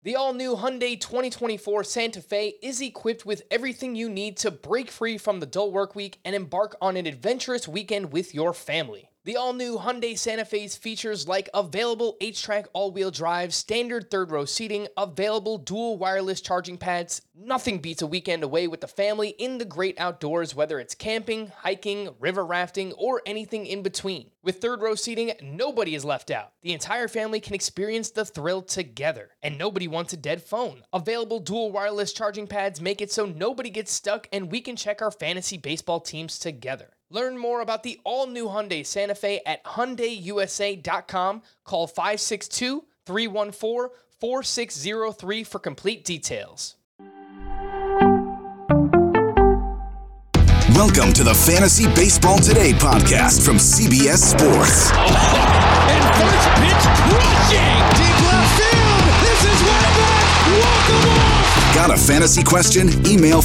The all-new Hyundai 2024 Santa Fe is equipped with everything you need to break free from the dull work week and embark on an adventurous weekend with your family. The all-new Hyundai Santa Fe's features like available H-Track all-wheel drive, standard third-row seating, available dual wireless charging pads. Nothing beats a weekend away with the family in the great outdoors, whether it's camping, hiking, river rafting, or anything in between. With third-row seating, nobody is left out. The entire family can experience the thrill together, and nobody wants a dead phone. Available dual wireless charging pads make it so nobody gets stuck, and we can check our fantasy baseball teams together. Learn more about the all-new Hyundai Santa Fe at HyundaiUSA.com. Call 562-314-4603 for complete details. Welcome to the Fantasy Baseball Today podcast from CBS Sports. And first pitch crushing! Deep left field! This is way back! Walk 'em off! Got a fantasy question? Email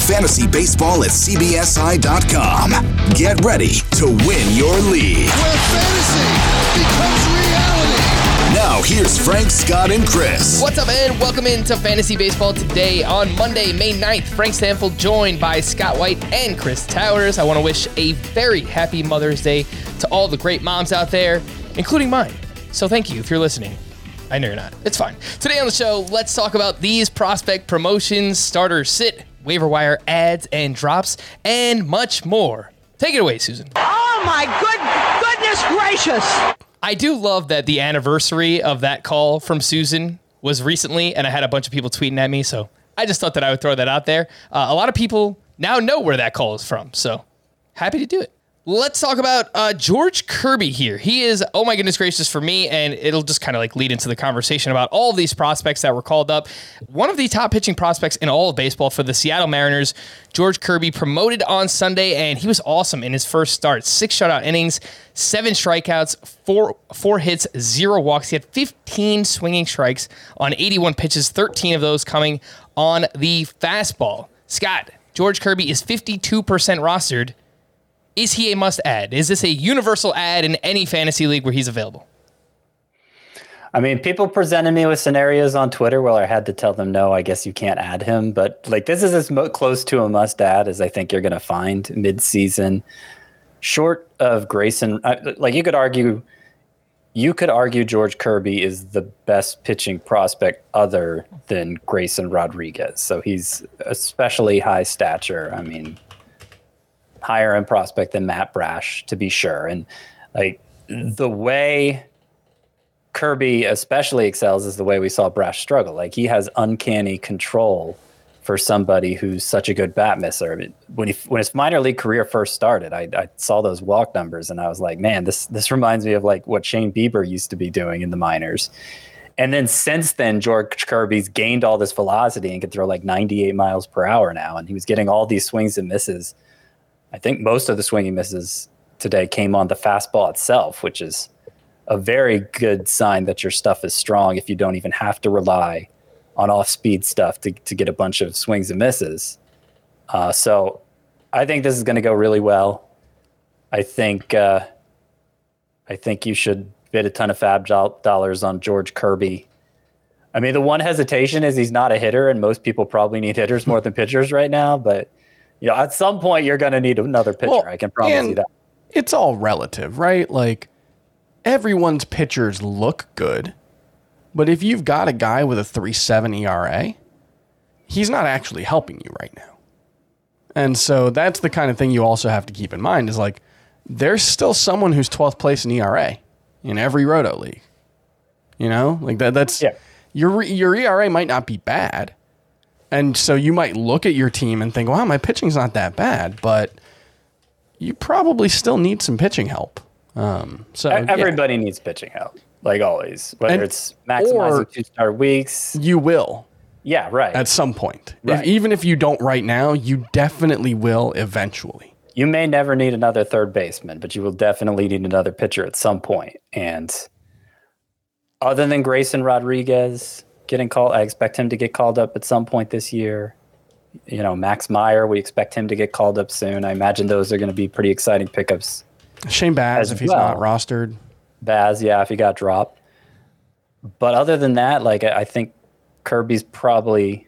fantasybaseball@cbsi.com. Get ready to win your league. Where fantasy becomes reality. Now here's Frank, Scott, and Chris. What's up, and welcome into Fantasy Baseball Today on Monday, May 9th. Frank Stanfield joined by Scott White and Chris Towers. I want to wish a very happy Mother's Day to all the great moms out there, including mine. So thank you if you're listening. I know you're not. It's fine. Today on the show, let's talk about these prospect promotions, starter sit, waiver wire ads and drops, and much more. Take it away, Susan. Oh my goodness gracious! I do love that the anniversary of that call from Susan was recently, and I had a bunch of people tweeting at me, so I just thought that I would throw that out there. A lot of people now know where that call is from, so happy to do it. Let's talk about George Kirby here. He is, oh my goodness gracious for me, and it'll just kind of like lead into the conversation about all of these prospects that were called up. One of the top pitching prospects in all of baseball for the Seattle Mariners, George Kirby, promoted on Sunday, and he was awesome in his first start. 6 shutout innings, 7 strikeouts, 4 hits, 0 walks. He had 15 swinging strikes on 81 pitches, 13 of those coming on the fastball. Scott, George Kirby is 52% rostered. Is he a must-add? Is this a universal add in any fantasy league where he's available? I mean, people presented me with scenarios on Twitter where I had to tell them, no, I guess you can't add him. But like, this is as close to a must-add as I think you're going to find mid-season. Short of Grayson, like you could argue George Kirby is the best pitching prospect other than Grayson Rodriguez. So he's especially high stature. I mean, higher end prospect than Matt Brash, to be sure. And like the way Kirby especially excels is the way we saw Brash struggle. Like he has uncanny control for somebody who's such a good bat misser. I mean, when his minor league career first started, I saw those walk numbers and I was like, man, this reminds me of like what Shane Bieber used to be doing in the minors. And then since then, George Kirby's gained all this velocity and can throw like 98 miles per hour now. And he was getting all these swings and misses. I think most of the swinging misses today came on the fastball itself, which is a very good sign that your stuff is strong if you don't even have to rely on off-speed stuff to get a bunch of swings and misses. So I think this is going to go really well. I think you should bid a ton of fab dollars on George Kirby. I mean, the one hesitation is he's not a hitter, and most people probably need hitters more than pitchers right now, but you know, at some point you're going to need another pitcher. Well, I can promise you that. It's all relative, right? Like everyone's pitchers look good, but if you've got a guy with a 3.7 ERA, he's not actually helping you right now. And so that's the kind of thing you also have to keep in mind is like there's still someone who's 12th place in ERA in every roto league. You know, like that's your ERA might not be bad. And so you might look at your team and think, wow, my pitching's not that bad, but you probably still need some pitching help. So everybody needs pitching help, like always, whether it's maximizing 2-star weeks. You will. Yeah, right. At some point. Right. Even if you don't right now, you definitely will eventually. You may never need another third baseman, but you will definitely need another pitcher at some point. And other than Grayson Rodriguez getting called, I expect him to get called up at some point this year. You know, Max Meyer, we expect him to get called up soon. I imagine those are going to be pretty exciting pickups. Shane Baz, if he's not rostered. Baz, yeah, if he got dropped. But other than that, like I think Kirby's probably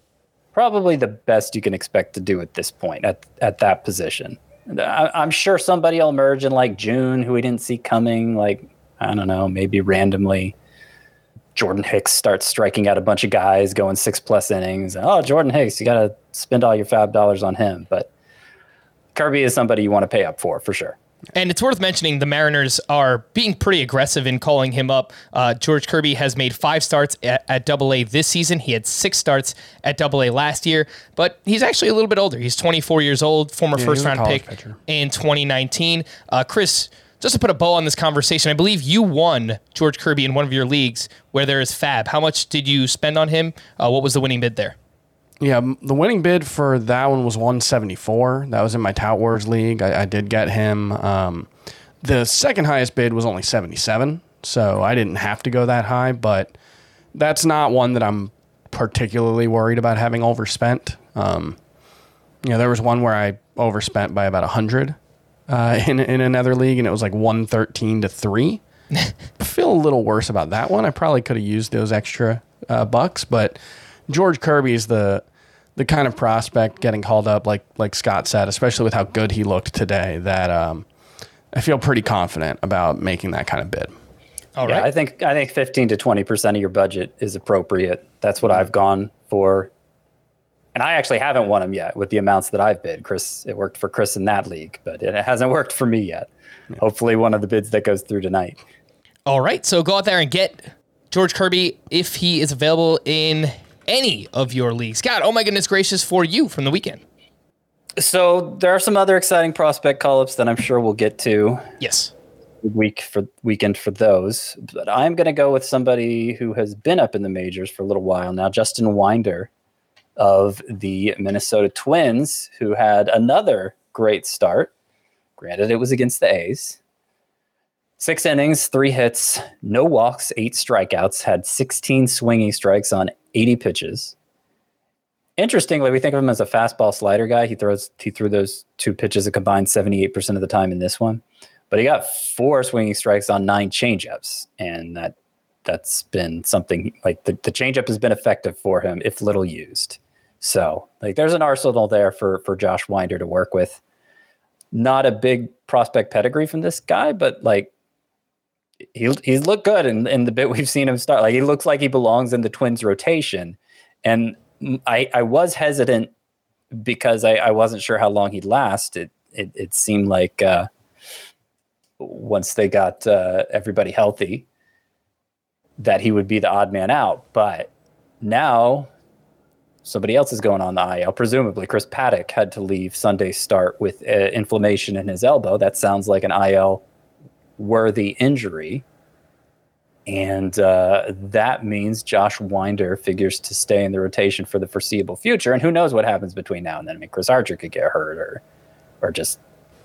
the best you can expect to do at this point at that position. I'm sure somebody will emerge in like June who we didn't see coming. Like, I don't know, maybe randomly Jordan Hicks starts striking out a bunch of guys going 6+ innings. Oh, Jordan Hicks, you got to spend all your fab dollars on him. But Kirby is somebody you want to pay up for sure. And it's worth mentioning the Mariners are being pretty aggressive in calling him up. George Kirby has made 5 starts at Double-A this season. He had 6 starts at Double-A last year, but he's actually a little bit older. He's 24 years old, former first-round pick pitcher in 2019. Chris, just to put a bow on this conversation, I believe you won George Kirby in one of your leagues where there is fab. How much did you spend on him? What was the winning bid there? Yeah, the winning bid for that one was 174. That was in my Tout Wars league. I did get him. The second highest bid was only 77, so I didn't have to go that high, but that's not one that I'm particularly worried about having overspent. There was one where I overspent by about 100 in another league, and it was like 113-3. I feel a little worse about that one. I probably could have used those extra bucks, but George Kirby is the kind of prospect getting called up, like Scott said, especially with how good he looked today, that I feel pretty confident about making that kind of bid. All right. I think 15 to 20% of your budget is appropriate. That's what I've gone for. And I actually haven't won them yet with the amounts that I've bid. Chris, it worked for Chris in that league, but it hasn't worked for me yet. Yeah. Hopefully one of the bids that goes through tonight. All right. So go out there and get George Kirby if he is available in any of your leagues. Scott, oh my goodness gracious, for you from the weekend. So there are some other exciting prospect call-ups that I'm sure we'll get to. Yes. Weekend for those. But I'm going to go with somebody who has been up in the majors for a little while now, Justin Winder of the Minnesota Twins, who had another great start. Granted, it was against the A's. 6 innings, 3 hits, no walks, 8 strikeouts, had 16 swinging strikes on 80 pitches. Interestingly, we think of him as a fastball slider guy. He threw those 2 pitches a combined 78% of the time in this one. But he got 4 swinging strikes on 9 changeups. And that's been something like the changeup has been effective for him if little used. So there's an arsenal there for Josh Winder to work with. Not a big prospect pedigree from this guy, but he's looked good in the bit we've seen him start. He looks like he belongs in the Twins rotation. And I was hesitant because I wasn't sure how long he'd last. It seemed like once they got everybody healthy that he would be the odd man out. But now somebody else is going on the IL. Presumably Chris Paddock had to leave Sunday's start with inflammation in his elbow. That sounds like an IL worthy injury. And that means Josh Winder figures to stay in the rotation for the foreseeable future. And who knows what happens between now and then. I mean, Chris Archer could get hurt or just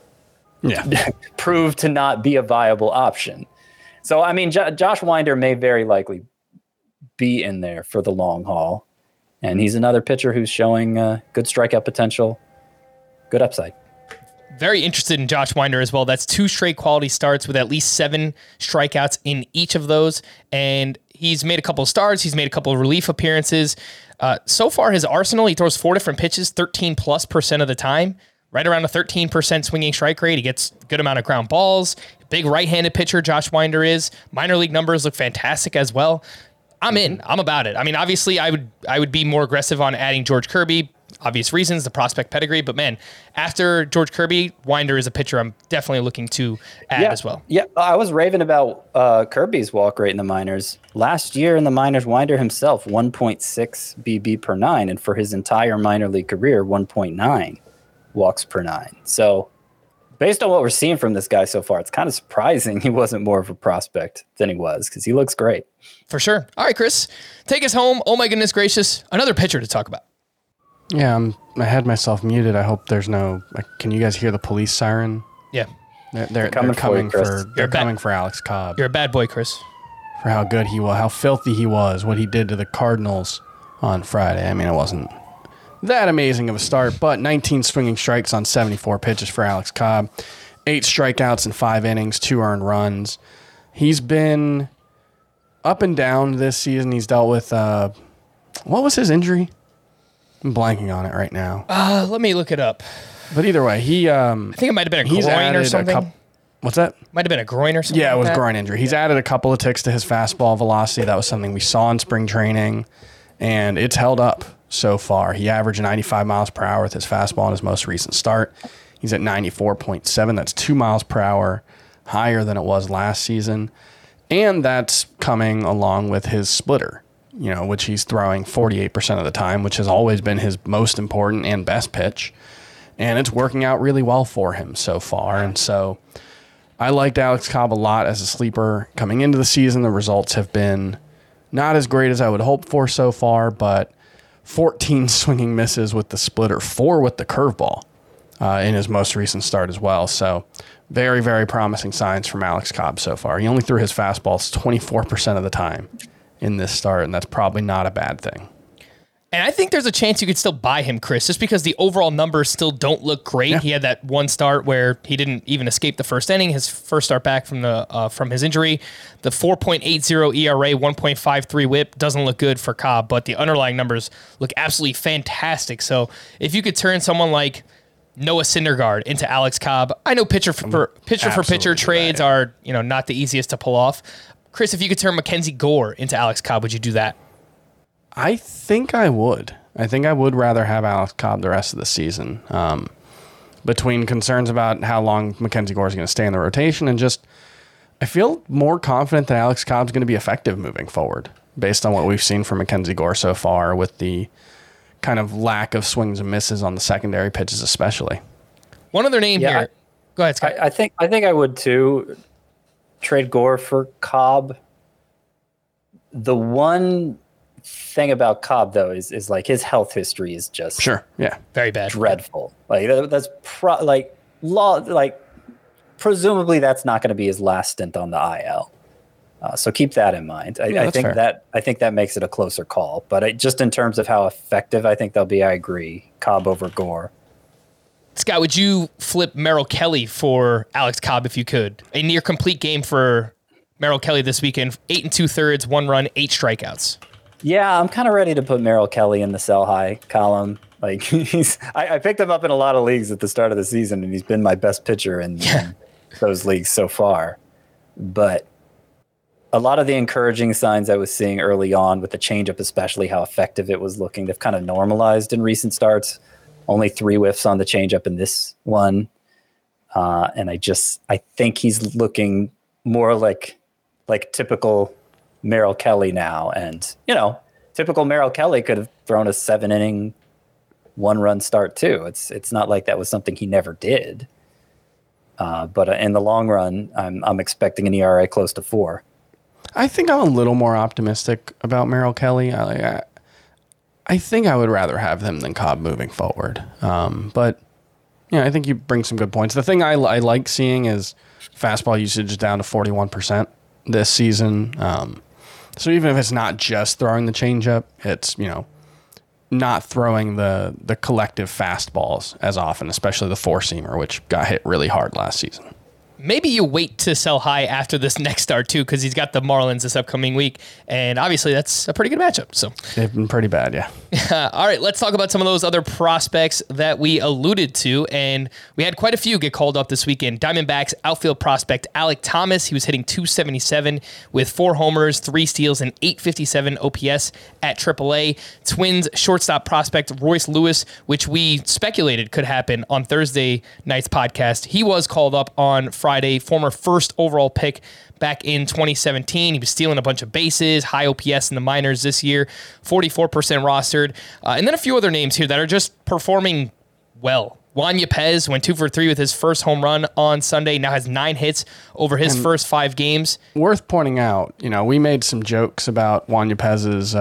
prove to not be a viable option. So, I mean, Josh Winder may very likely be in there for the long haul. And he's another pitcher who's showing good strikeout potential, good upside. Very interested in Josh Winder as well. That's 2 straight quality starts with at least 7 strikeouts in each of those. And he's made a couple of starts. He's made a couple of relief appearances. So far, his arsenal, he throws 4 different pitches, 13+% of the time, right around a 13% swinging strike rate. He gets a good amount of ground balls. Big right-handed pitcher, Josh Winder is. Minor league numbers look fantastic as well. I'm in. I'm about it. I mean, obviously, I would be more aggressive on adding George Kirby. Obvious reasons, the prospect pedigree. But, man, after George Kirby, Winder is a pitcher I'm definitely looking to add as well. Yeah, I was raving about Kirby's walk rate in the minors. Last year in the minors, Winder himself, 1.6 BB per 9. And for his entire minor league career, 1.9 walks per 9. So based on what we're seeing from this guy so far, it's kind of surprising he wasn't more of a prospect than he was because he looks great. For sure. All right, Chris, take us home. Oh, my goodness gracious. Another pitcher to talk about. Yeah, I had myself muted. I hope there's no... Can you guys hear the police siren? Yeah. They're coming for Alex Cobb. You're a bad boy, Chris. For how good he was, how filthy he was, what he did to the Cardinals on Friday. I mean, it wasn't that amazing of a start, but 19 swinging strikes on 74 pitches for Alex Cobb. 8 strikeouts in 5 innings, 2 earned runs. He's been up and down this season. He's dealt with What was his injury? I'm blanking on it right now. Let me look it up. But either way, I think it might have been a groin or something. What's that? Might have been a groin or something. Yeah, it was like that. groin injury. He's added a couple of ticks to his fastball velocity. That was something we saw in spring training, and it's held up so far. He averaged 95 miles per hour with his fastball in his most recent start. He's at 94.7. That's 2 miles per hour higher than it was last season. And that's coming along with his splitter, which he's throwing 48% of the time, which has always been his most important and best pitch. And it's working out really well for him so far. And so I liked Alex Cobb a lot as a sleeper coming into the season. The results have been not as great as I would hope for so far, but 14 swinging misses with the splitter, 4 with the curveball in his most recent start as well. So very, very promising signs from Alex Cobb so far. He only threw his fastballs 24% of the time in this start, and that's probably not a bad thing. And I think there's a chance you could still buy him, Chris, just because the overall numbers still don't look great. Yeah. He had that one start where he didn't even escape the first inning, his first start back from his injury. The 4.80 ERA, 1.53 whip doesn't look good for Cobb, but the underlying numbers look absolutely fantastic. So if you could turn someone like Noah Syndergaard into Alex Cobb, I know pitcher for pitcher trades are not the easiest to pull off. Chris, if you could turn Mackenzie Gore into Alex Cobb, would you do that? I think I would. I think I would rather have Alex Cobb the rest of the season. Between concerns about how long Mackenzie Gore is going to stay in the rotation and just, I feel more confident that Alex Cobb's going to be effective moving forward based on what we've seen from Mackenzie Gore so far with the kind of lack of swings and misses on the secondary pitches especially. One other name here. Go ahead, Scott. I think I would too. Trade Gore for Cobb. The one thing about Cobb though is like his health history is just very bad, dreadful. Like that's presumably that's not going to be his last stint on the IL. So keep that in mind. I think that makes it a closer call. But just in terms of how effective I think they'll be, I agree. Cobb over Gore. Scott, would you flip Merrill Kelly for Alex Cobb if you could? A near complete game for Merrill Kelly this weekend. 8 2/3, 1 run, 8 strikeouts. Yeah, I'm kind of ready to put Merrill Kelly in the sell high column. Like I picked him up in a lot of leagues at the start of the season, and he's been my best pitcher in those leagues so far. But a lot of the encouraging signs I was seeing early on with the changeup, especially how effective it was looking, they've kind of normalized in recent starts. Only 3 whiffs on the changeup in this one. And I think he's looking more like typical Merrill Kelly now. And, typical Merrill Kelly could have thrown a 7-inning, 1-run start too. It's not like that was something he never did. But in the long run, I'm expecting an ERA close to 4. I think I'm a little more optimistic about Merrill Kelly. I think I would rather have him than Cobb moving forward. But I think you bring some good points. The thing I like seeing is fastball usage is down to 41% this season. So even if it's not just throwing the changeup, it's, not throwing the collective fastballs as often, especially the 4-seamer, which got hit really hard last season. Maybe you wait to sell high after this next start, too, because he's got the Marlins this upcoming week. And obviously, that's a pretty good matchup. So they've been pretty bad, yeah. All right, let's talk about some of those other prospects that we alluded to. And we had quite a few get called up this weekend. Diamondbacks outfield prospect Alek Thomas. He was hitting .277 with 4 homers, 3 steals, and .857 OPS at AAA. Twins shortstop prospect Royce Lewis, which we speculated could happen on Thursday night's podcast. He was called up on Friday, former first overall pick back in 2017. He was stealing a bunch of bases, high OPS in the minors this year, 44% rostered. And then a few other names here that are just performing well. Juan Yepez went 2 for 3 with his first home run on Sunday, now has 9 hits over his first 5 games. Worth pointing out, we made some jokes about Juan Yepez's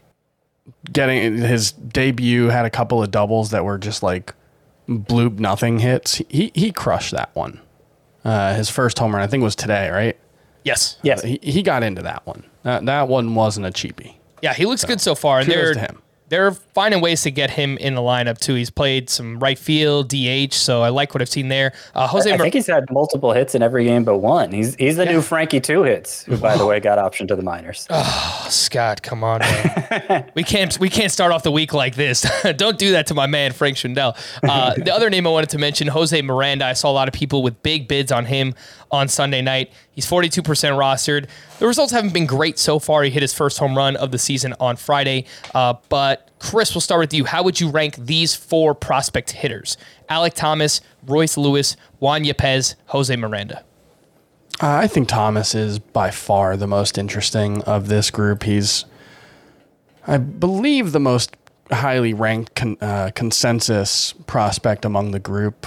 getting his debut, had a couple of doubles that were just like bloop nothing hits. He crushed that one. His first home run, I think, was today, right? Yes. He got into that one. That one wasn't a cheapie. Yeah, he looks good so far. And kudos to him. they're finding ways to get him in the lineup too. He's played some right field, DH, so I like what I've seen there. I think he's had multiple hits in every game but one. He's the new Frankie Two Hits, who, by the way, got optioned to the minors. Oh, Scott, come on, man. we can't start off the week like this. Don't do that to my man Frank Schwindel. The other name I wanted to mention, Jose Miranda. I saw a lot of people with big bids on him on Sunday night. He's 42% rostered. The results haven't been great so far. He hit his first home run of the season on Friday. But Chris, we'll start with you. How would you rank these 4 prospect hitters? Alek Thomas, Royce Lewis, Juan Yepez, Jose Miranda. I think Thomas is by far the most interesting of this group. He's, I believe, the most highly ranked consensus prospect among the group.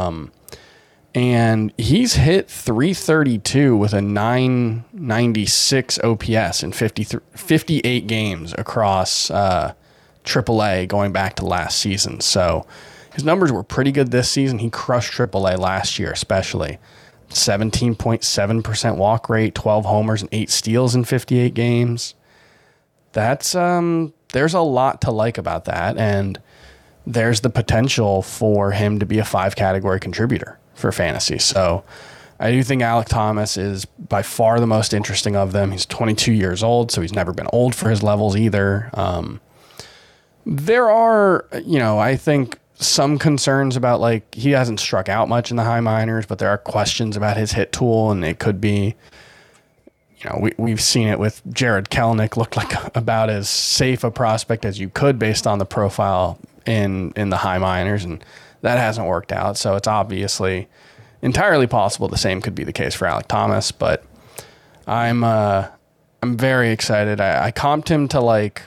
And he's hit 332 with a 996 OPS in 58 games across AAA going back to last season. So his numbers were pretty good this season. He crushed AAA last year, especially. 17.7% walk rate, 12 homers and 8 steals in 58 games. That's there's a lot to like about that, and there's the potential for him to be a 5-category contributor for fantasy. So I do think Alek Thomas is by far the most interesting of them. He's 22 years old, so he's never been old for his levels either. There are, I think some concerns about, like, he hasn't struck out much in the high minors, but there are questions about his hit tool, and it could be, we've seen it with Jared Kelenic, looked like about as safe a prospect as you could based on the profile in the high minors, and that hasn't worked out. So it's obviously entirely possible the same could be the case for Alek Thomas, but I'm very excited. I comped him to like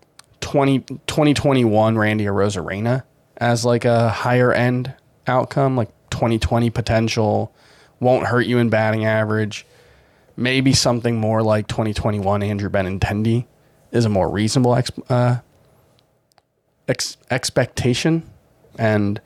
2021 Randy Arozarena as like a higher end outcome, like 2020 potential, won't hurt you in batting average. Maybe something more like 2021 Andrew Benintendi is a more reasonable expectation. And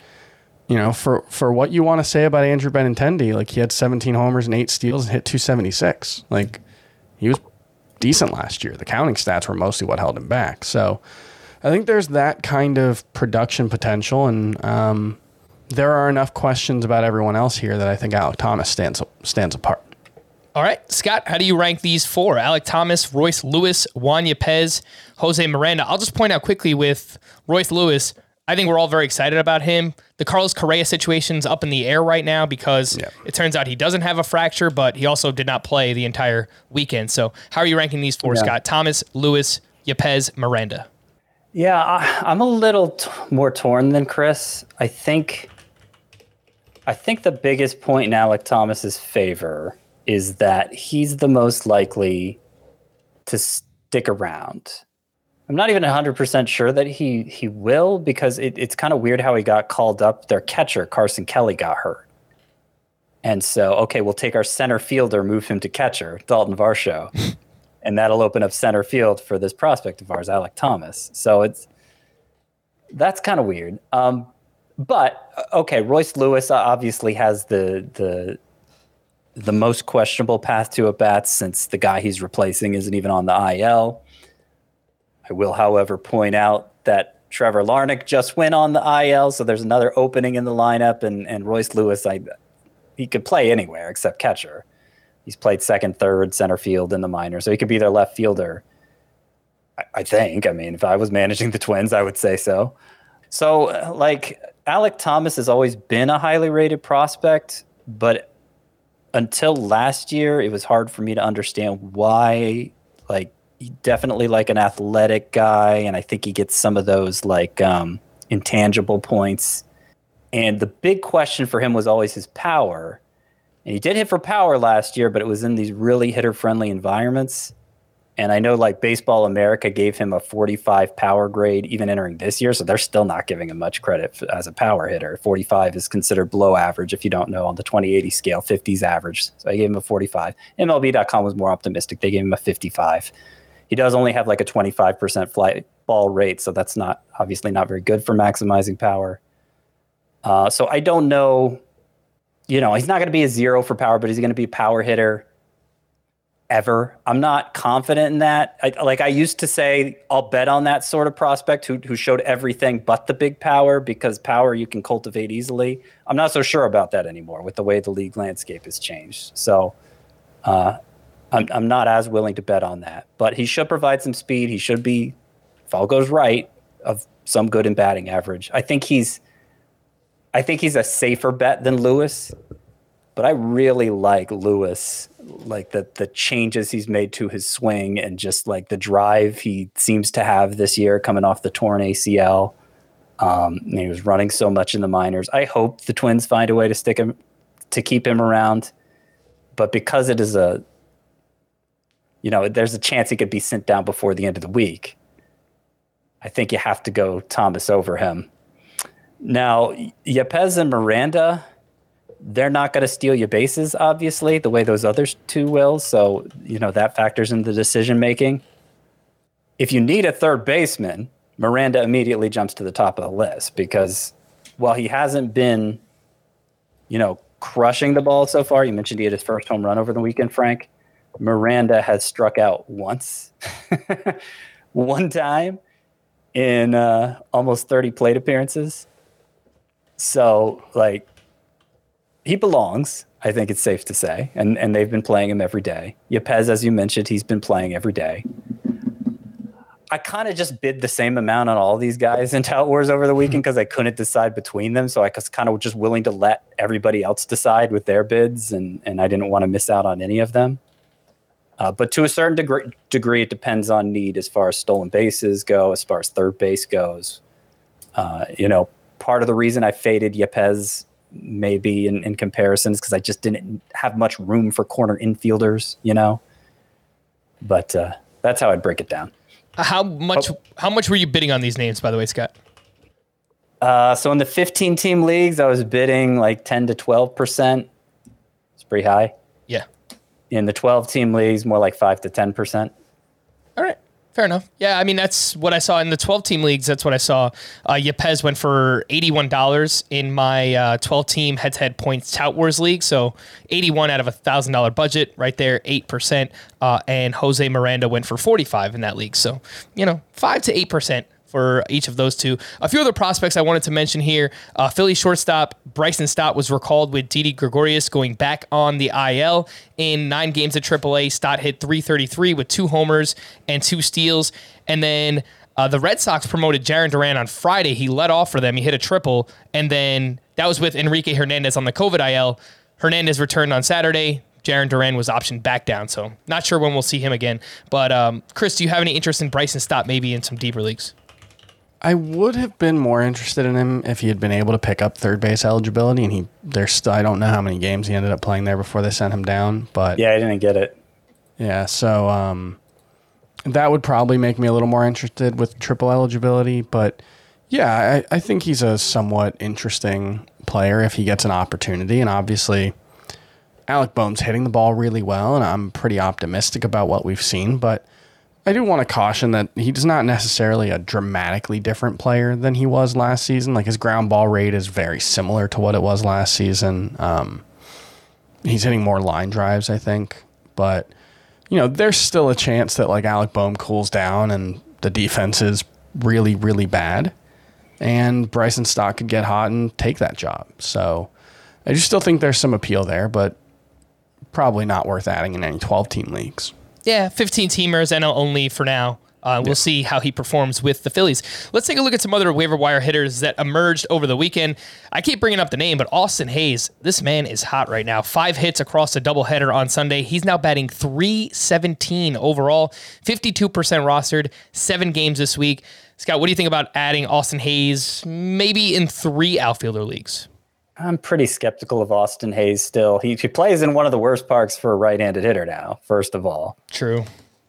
for what you want to say about Andrew Benintendi, like, he had 17 homers and 8 steals and hit 276. Like, he was decent last year. The counting stats were mostly what held him back. So I think there's that kind of production potential, and there are enough questions about everyone else here that I think Alek Thomas stands apart. All right, Scott, how do you rank these 4? Alek Thomas, Royce Lewis, Juan Yepez, Jose Miranda. I'll just point out quickly with Royce Lewis, I think we're all very excited about him. The Carlos Correa situation's up in the air right now because it turns out he doesn't have a fracture, but he also did not play the entire weekend. So how are you ranking these 4, Scott? Thomas, Lewis, Yepez, Miranda. Yeah, I'm a little more torn than Chris. I think the biggest point in Alek Thomas's favor is that he's the most likely to stick around. I'm not even 100% sure that he will, because it's kind of weird how he got called up. Their catcher, Carson Kelly, got hurt. And so, okay, we'll take our center fielder, move him to catcher, Dalton Varsho. And that'll open up center field for this prospect of ours, Alek Thomas. So that's kind of weird. But, okay, Royce Lewis obviously has the most questionable path to at-bats, since the guy he's replacing isn't even on the IL. I will, however, point out that Trevor Larnach just went on the IL, so there's another opening in the lineup, and Royce Lewis, he could play anywhere except catcher. He's played second, third, center field in the minors, so he could be their left fielder, I think. I mean, if I was managing the Twins, I would say so. So, like, Alek Thomas has always been a highly rated prospect, but until last year, it was hard for me to understand why. Like, he's definitely like an athletic guy, and I think he gets some of those like intangible points. And the big question for him was always his power. And he did hit for power last year, but it was in these really hitter-friendly environments. And I know like Baseball America gave him a 45 power grade even entering this year, so they're still not giving him much credit as a power hitter. 45 is considered below average if you don't know on the 20/80 scale. 50's average, so I gave him a 45. MLB.com was more optimistic. They gave him a 55. He does only have like a 25% fly ball rate, so that's obviously not very good for maximizing power. So I don't know. He's not going to be a 0 for power, but he's going to be a power hitter. ever. I'm not confident in that. I used to say I'll bet on that sort of prospect who showed everything but the big power, because power you can cultivate easily. I'm not so sure about that anymore with the way the league landscape has changed. So I'm not as willing to bet on that. But he should provide some speed. He should be, if all goes right, of some good in batting average. I think he's a safer bet than Lewis. But I really like Lewis, like the changes he's made to his swing and just like the drive he seems to have this year coming off the torn ACL. And he was running so much in the minors. I hope the Twins find a way to keep him around. But because it is there's a chance he could be sent down before the end of the week. I think you have to go Thomas over him. Now, Yepez and Miranda, they're not going to steal your bases, obviously, the way those other two will. So, that factors into the decision-making. If you need a third baseman, Miranda immediately jumps to the top of the list because while he hasn't been, crushing the ball so far, you mentioned he had his first home run over the weekend, Frank. Miranda has struck out once, one time in almost 30 plate appearances. So, he belongs, I think it's safe to say, and they've been playing him every day. Yepez, as you mentioned, he's been playing every day. I kind of just bid the same amount on all these guys in Tout Wars over the weekend because I couldn't decide between them, so I was kind of just willing to let everybody else decide with their bids, and I didn't want to miss out on any of them. But to a certain degree, it depends on need as far as stolen bases go, as far as third base goes. Part of the reason I faded Yepez maybe in comparisons because I just didn't have much room for corner infielders, But that's how I'd break it down. How much were you bidding on these names, by the way, Scott? So in the 15-team leagues, I was bidding like 10 to 12%. It's pretty high. Yeah. In the 12-team leagues, more like 5 to 10%. All right. Fair enough. Yeah, I mean, that's what I saw in the 12-team leagues. That's what I saw. Yepez went for $81 in my 12-team head-to-head points Tout Wars league. So 81 out of $1,000 budget right there, 8%. And Jose Miranda went for 45 in that league. So, 5 to 8% for each of those two. A few other prospects I wanted to mention here. Philly shortstop Bryson Stott was recalled with Didi Gregorius going back on the IL. In 9 games at AAA, Stott hit .333 with 2 homers and 2 steals. And then the Red Sox promoted Jarren Duran on Friday. He led off for them. He hit a triple. And then that was with Enrique Hernandez on the COVID IL. Hernandez returned on Saturday. Jarren Duran was optioned back down. So not sure when we'll see him again. But Chris, do you have any interest in Bryson Stott maybe in some deeper leagues? I would have been more interested in him if he had been able to pick up third base eligibility, and I don't know how many games he ended up playing there before they sent him down, but yeah, I didn't get it. Yeah, so that would probably make me a little more interested with triple eligibility, but yeah, I think he's a somewhat interesting player if he gets an opportunity, and obviously Alec Boehm's hitting the ball really well, and I'm pretty optimistic about what we've seen, but I do want to caution that he's not necessarily a dramatically different player than he was last season. Like his ground ball rate is very similar to what it was last season. He's hitting more line drives, I think. But, there's still a chance that like Alec Boehm cools down and the defense is really, really bad. And Bryson Stott could get hot and take that job. So I just still think there's some appeal there, but probably not worth adding in any 12-team leagues. Yeah, 15-teamers, NL only for now. We'll see how he performs with the Phillies. Let's take a look at some other waiver wire hitters that emerged over the weekend. I keep bringing up the name, but Austin Hayes, this man is hot right now. 5 hits across a doubleheader on Sunday. He's now batting .317 overall, 52% rostered, 7 games this week. Scott, what do you think about adding Austin Hayes maybe in 3 outfielder leagues? I'm pretty skeptical of Austin Hayes still. He plays in one of the worst parks for a right-handed hitter now, first of all. True.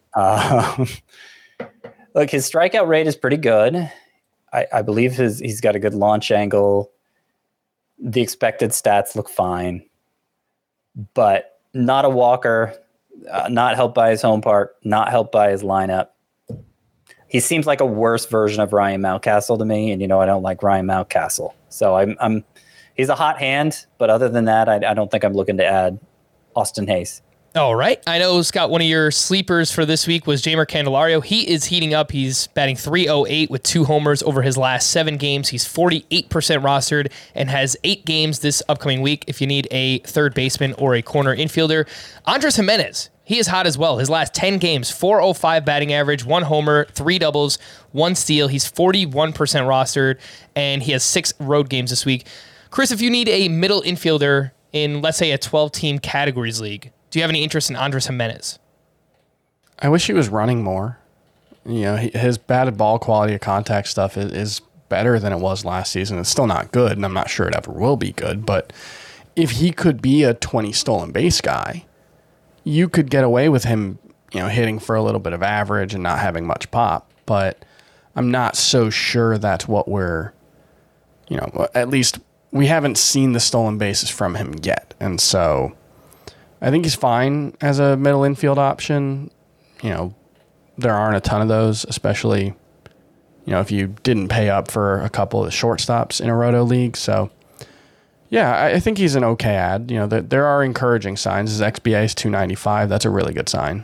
Look, his strikeout rate is pretty good. I believe he's got a good launch angle. The expected stats look fine. But not a walker, not helped by his home park, not helped by his lineup. He seems like a worse version of Ryan Mountcastle to me, and I don't like Ryan Mountcastle. So he's a hot hand, but other than that, I don't think I'm looking to add Austin Hayes. All right. I know, Scott, one of your sleepers for this week was Jeimer Candelario. He is heating up. He's batting .308 with 2 homers over his last 7 games. He's 48% rostered and has 8 games this upcoming week if you need a third baseman or a corner infielder. Andres Gimenez, he is hot as well. His last 10 games, .405 batting average, 1 homer, 3 doubles, 1 steal. He's 41% rostered, and he has 6 road games this week. Chris, if you need a middle infielder in, let's say, a 12-team categories league, do you have any interest in Andres Gimenez? I wish he was running more. You know, his batted ball quality of contact stuff is better than it was last season. It's still not good, and I'm not sure it ever will be good. But if he could be a 20 stolen base guy, you could get away with him, you know, hitting for a little bit of average and not having much pop. But I'm not so sure that's what we're, you know, at least we haven't seen the stolen bases from him yet. And so I think he's fine as a middle infield option. You know, there aren't a ton of those, especially, you know, if you didn't pay up for a couple of shortstops in a roto league. So, yeah, I think he's an okay ad. You know, there are encouraging signs. His XBA is 295. That's a really good sign.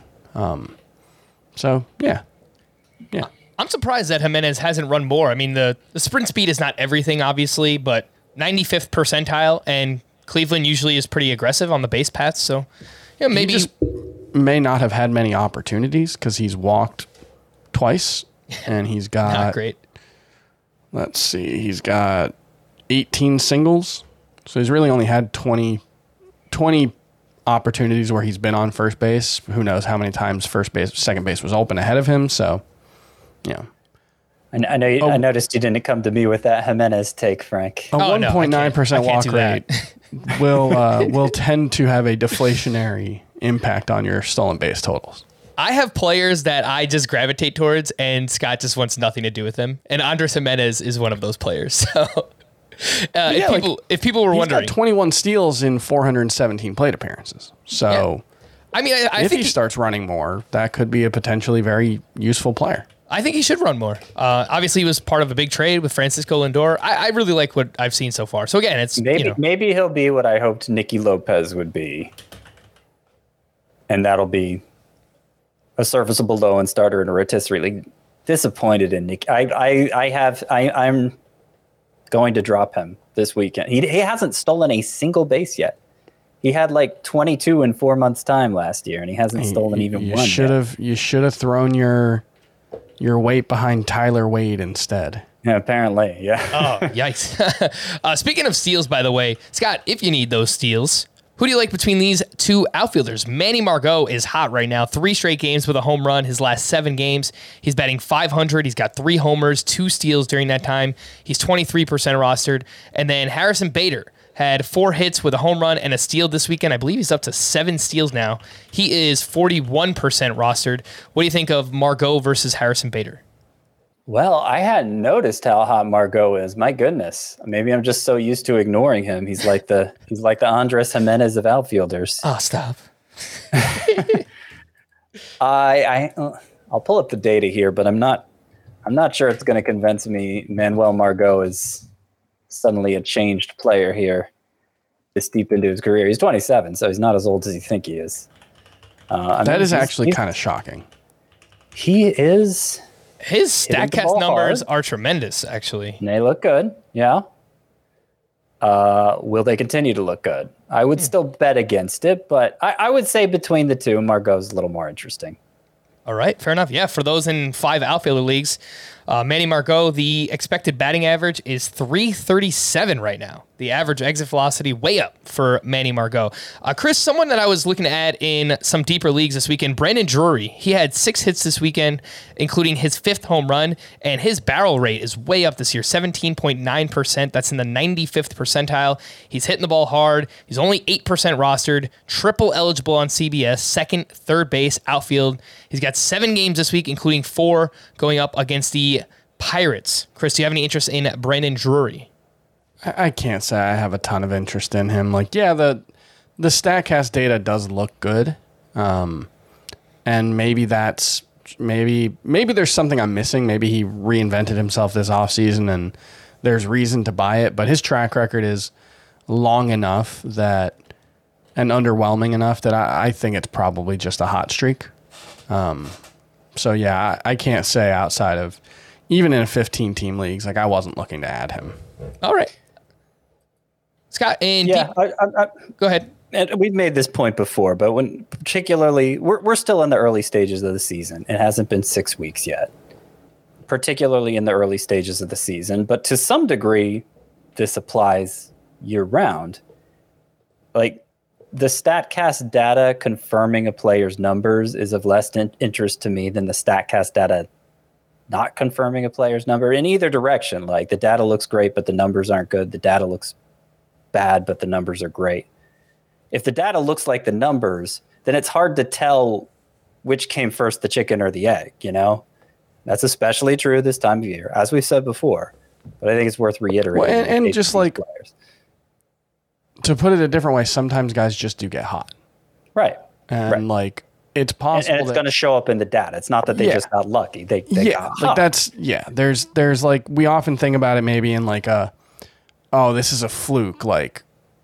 So, yeah. I'm surprised that Gimenez hasn't run more. I mean, the sprint speed is not everything, obviously, but 95th percentile, and Cleveland usually is pretty aggressive on the base paths, so yeah, maybe he just may not have had many opportunities because he's walked twice, and he's got not great. Let's see, he's got 18 singles, so he's really only had 20 opportunities where he's been on first base. Who knows how many times second base was open ahead of him? So, yeah. I know. I noticed you didn't come to me with that Gimenez take, Frank. A 1.9% walk rate will tend to have a deflationary impact on your stolen base totals. I have players that I just gravitate towards, and Scott just wants nothing to do with them. And Andres Gimenez is one of those players. So, if people were wondering, he's got 21 steals in 417 plate appearances. So, yeah. I mean, I if think he starts running more, that could be a potentially very useful player. I think he should run more. Obviously, he was part of a big trade with Francisco Lindor. I really like what I've seen so far. So again, it's maybe he'll be what I hoped Nicky Lopez would be, and that'll be a serviceable low-end starter in a rotisserie league. Disappointed in Nick. I'm going to drop him this weekend. He hasn't stolen a single base yet. He had like 22 in 4 months' time last year, and he hasn't stolen even one. You should have thrown your weight behind Tyler Wade instead. Yeah, apparently, yeah. Oh, yikes. Speaking of steals, by the way, Scott, if you need those steals, who do you like between these 2 outfielders? Manny Margot is hot right now. 3 straight games with a home run. His last 7 games, he's batting .500. He's got 3 homers, 2 steals during that time. He's 23% rostered. And then Harrison Bader had 4 hits with a home run and a steal this weekend. I believe he's up to 7 steals now. He is 41% rostered. What do you think of Margot versus Harrison Bader? Well, I hadn't noticed how hot Margot is. My goodness. Maybe I'm just so used to ignoring him. He's like the Andres Gimenez of outfielders. Oh, stop. I'll pull up the data here, but I'm not sure it's going to convince me Manuel Margot is suddenly a changed player here this deep into his career. He's 27, so he's not as old as you think he is. That is actually kind of shocking. He is. His StatCast numbers are tremendous, actually. And they look good, yeah. Will they continue to look good? I would still bet against it, but I would say between the two, Margot's a little more interesting. All right, fair enough. Yeah, for those in 5 outfielder leagues, Manny Margot, the expected batting average is .337 right now. The average exit velocity way up for Manny Margot. Chris, someone that I was looking at in some deeper leagues this weekend, Brandon Drury. He had 6 hits this weekend, including his 5th home run, and his barrel rate is way up this year, 17.9%. That's in the 95th percentile. He's hitting the ball hard. He's only 8% rostered, triple eligible on CBS, second, third base, outfield. He's got 7 games this week, including 4 going up against the Pirates. Chris, do you have any interest in Brandon Drury? I can't say I have a ton of interest in him. Like, yeah, the StatCast data does look good. And maybe there's something I'm missing. Maybe he reinvented himself this offseason and there's reason to buy it. But his track record is long enough that and underwhelming enough that I think it's probably just a hot streak. So yeah, I can't say outside of even in a 15-team leagues, like I wasn't looking to add him. All right, Scott. And go ahead. And we've made this point before, but when particularly we're still in the early stages of the season. It hasn't been 6 weeks yet, particularly in the early stages of the season. But to some degree, this applies year round. Like the StatCast data confirming a player's numbers is of less interest to me than the StatCast data not confirming a player's number in either direction. Like the data looks great, but the numbers aren't good. The data looks bad, but the numbers are great. If the data looks like the numbers, then it's hard to tell which came first, the chicken or the egg, you know? That's especially true this time of year, as we've said before. But I think it's worth reiterating. Well, and just like, players. To put it a different way, sometimes guys just do get hot. Right. And like, it's possible. And it's going to show up in the data. It's not that they just got lucky. They got hot. There's like, we often think about it maybe in like this is a fluke. Like,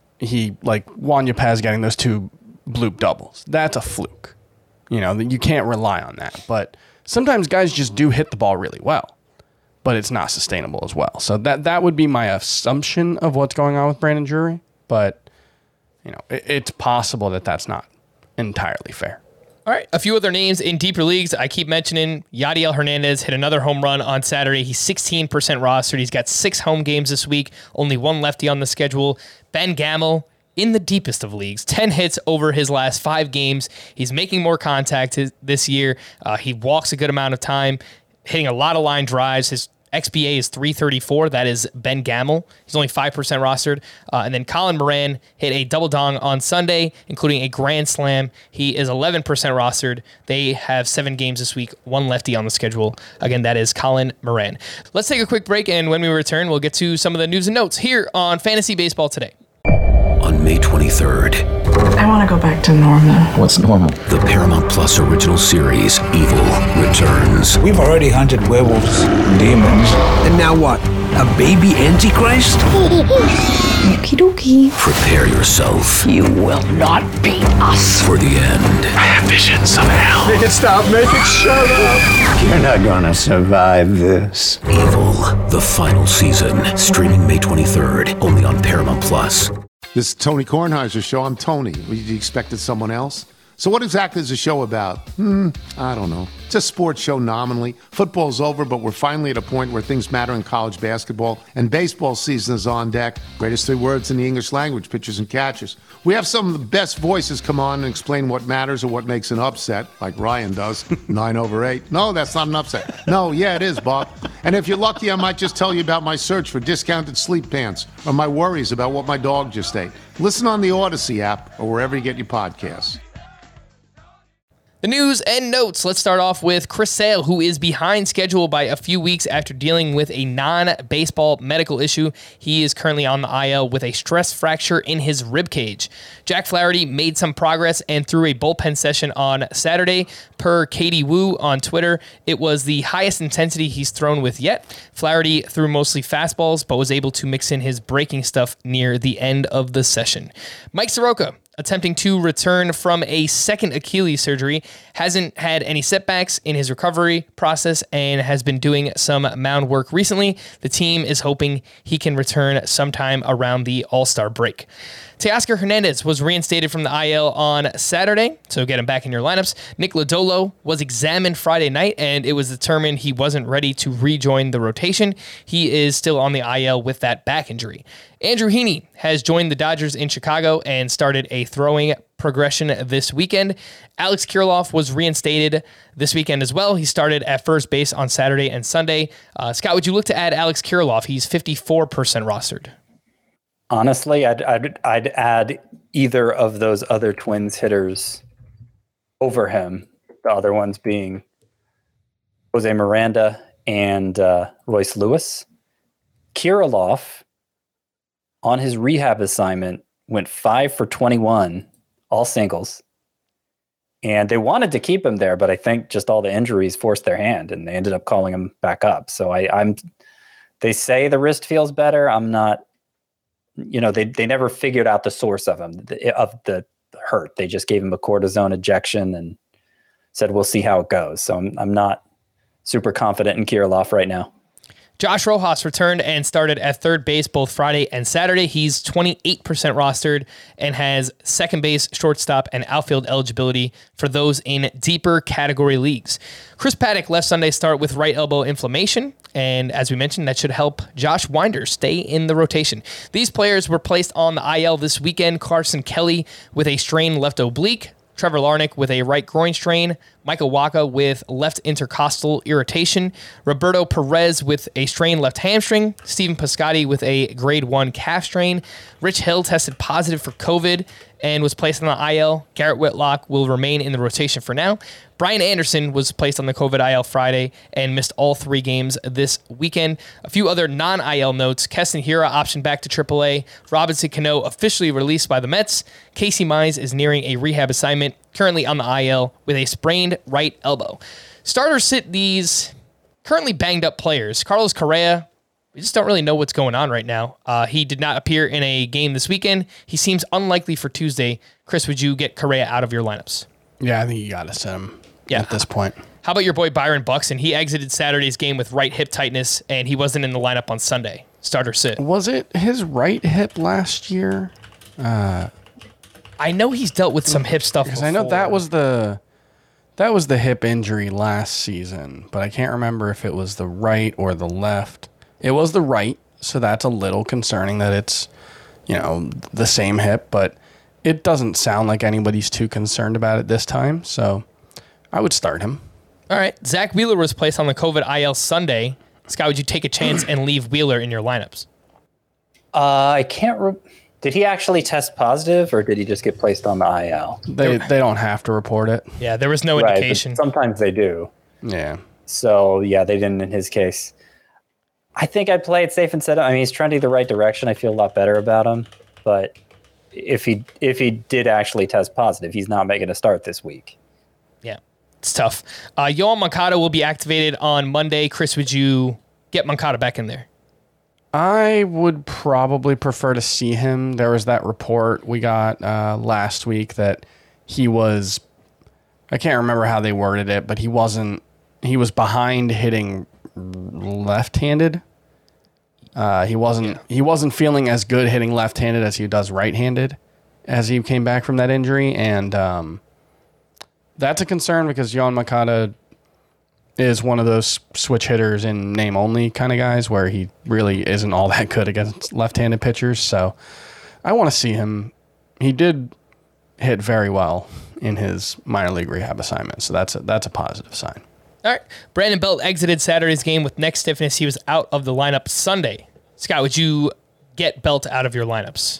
Juan Yepez getting those 2 bloop doubles. That's a fluke. You know, you can't rely on that. But sometimes guys just do hit the ball really well, but it's not sustainable as well. So that would be my assumption of what's going on with Brandon Drury. But, you know, it's possible that that's not entirely fair. All right, a few other names in deeper leagues. I keep mentioning Yadiel Hernandez hit another home run on Saturday. He's 16% rostered. He's got 6 home games this week, only 1 lefty on the schedule. Ben Gamel, in the deepest of leagues, 10 hits over his last 5 games. He's making more contact this year. He walks a good amount of time, hitting a lot of line drives. His XBA is 334. That is Ben Gamel. He's only 5% rostered. And then Colin Moran hit a double dong on Sunday, including a grand slam. He is 11% rostered. They have 7 games this week, 1 lefty on the schedule. Again, that is Colin Moran. Let's take a quick break, and when we return, we'll get to some of the news and notes here on Fantasy Baseball Today. On May 23rd. I want to go back to normal. What's normal? The Paramount Plus original series, Evil, returns. We've already hunted werewolves, demons. And now what? A baby Antichrist? Okie dokie. Prepare yourself. You will not beat us. For the end. I have visions of hell. Make it stop, make it shut up. You're not gonna survive this. Evil, the final season. Streaming May 23rd, only on Paramount Plus. This is Tony Kornheiser's show. I'm Tony. You expected someone else? So what exactly is the show about? I don't know. It's a sports show nominally. Football's over, but we're finally at a point where things matter in college basketball, and baseball season is on deck. Greatest 3 words in the English language, pitchers and catchers. We have some of the best voices come on and explain what matters or what makes an upset, like Ryan does, 9/8. No, that's not an upset. No, yeah, it is, Bob. And if you're lucky, I might just tell you about my search for discounted sleep pants or my worries about what my dog just ate. Listen on the Odyssey app or wherever you get your podcasts. The news and notes. Let's start off with Chris Sale, who is behind schedule by a few weeks after dealing with a non-baseball medical issue. He is currently on the IL with a stress fracture in his rib cage. Jack Flaherty made some progress and threw a bullpen session on Saturday. Per Katie Woo on Twitter, it was the highest intensity he's thrown with yet. Flaherty threw mostly fastballs, but was able to mix in his breaking stuff near the end of the session. Mike Soroka, attempting to return from a second Achilles surgery, hasn't had any setbacks in his recovery process and has been doing some mound work recently. The team is hoping he can return sometime around the All-Star break. Teoscar Hernandez was reinstated from the IL on Saturday, so get him back in your lineups. Nick Lodolo was examined Friday night, and it was determined he wasn't ready to rejoin the rotation. He is still on the IL with that back injury. Andrew Heaney has joined the Dodgers in Chicago and started a throwing progression this weekend. Alex Kirilloff was reinstated this weekend as well. He started at first base on Saturday and Sunday. Scott, would you look to add Alex Kirilloff? He's 54% rostered. Honestly, I'd add either of those other Twins hitters over him. The other ones being Jose Miranda and Royce Lewis. Kirilloff, on his rehab assignment, went 5 for 21, all singles. And they wanted to keep him there, but I think just all the injuries forced their hand, and they ended up calling him back up. So they say the wrist feels better. I'm not. They never figured out the source of him, of the hurt. They just gave him a cortisone injection and said, we'll see how it goes. So I'm not super confident in Kirilloff right now. Josh Rojas returned and started at third base both Friday and Saturday. He's 28% rostered and has second base, shortstop, and outfield eligibility for those in deeper category leagues. Chris Paddack left Sunday's start with right elbow inflammation, and as we mentioned, that should help Josh Winder stay in the rotation. These players were placed on the IL this weekend. Carson Kelly with a strained left oblique, Trevor Larnach with a right groin strain, Michael Wacha with left intercostal irritation, Roberto Perez with a strained left hamstring, Stephen Piscotty with a grade 1 calf strain, Rich Hill tested positive for COVID and was placed on the IL. Garrett Whitlock will remain in the rotation for now. Brian Anderson was placed on the COVID IL Friday and missed all 3 games this weekend. A few other non-IL notes. Keston Hiura optioned back to AAA. Robinson Cano officially released by the Mets. Casey Mize is nearing a rehab assignment, currently on the IL with a sprained right elbow. Starters sit these currently banged up players. Carlos Correa, we just don't really know what's going on right now. He did not appear in a game this weekend. He seems unlikely for Tuesday. Chris, would you get Correa out of your lineups? Yeah, I think you got to set him at this point. How about your boy Byron Buxton? He exited Saturday's game with right hip tightness, and he wasn't in the lineup on Sunday. Starter sit. Was it his right hip last year? I know he's dealt with some hip stuff because I know that was the hip injury last season, but I can't remember if it was the right or the left. It was the right, so that's a little concerning that it's, the same hip, but it doesn't sound like anybody's too concerned about it this time, so I would start him. All right. Zach Wheeler was placed on the COVID IL Sunday. Scott, would you take a chance and leave Wheeler in your lineups? I can't. Did he actually test positive, or did he just get placed on the IL? They don't have to report it. Yeah, there was no indication. Sometimes they do. Yeah. So, yeah, they didn't in his case. I think I'd play it safe and set up. I mean, he's trending the right direction. I feel a lot better about him. But if he did actually test positive, he's not making a start this week. Yeah, it's tough. Yoan Moncada will be activated on Monday. Chris, would you get Moncada back in there? I would probably prefer to see him. There was that report we got last week that he was, I can't remember how they worded it, but he was behind hitting left-handed. He wasn't feeling as good hitting left-handed as he does right-handed as he came back from that injury, and that's a concern because Yoan Moncada is one of those switch hitters in name only kind of guys where he really isn't all that good against left-handed pitchers. So I want to see him. He did hit very well in his minor league rehab assignment, so that's a positive sign. All right. Brandon Belt exited Saturday's game with neck stiffness. He was out of the lineup Sunday. Scott, would you get Belt out of your lineups?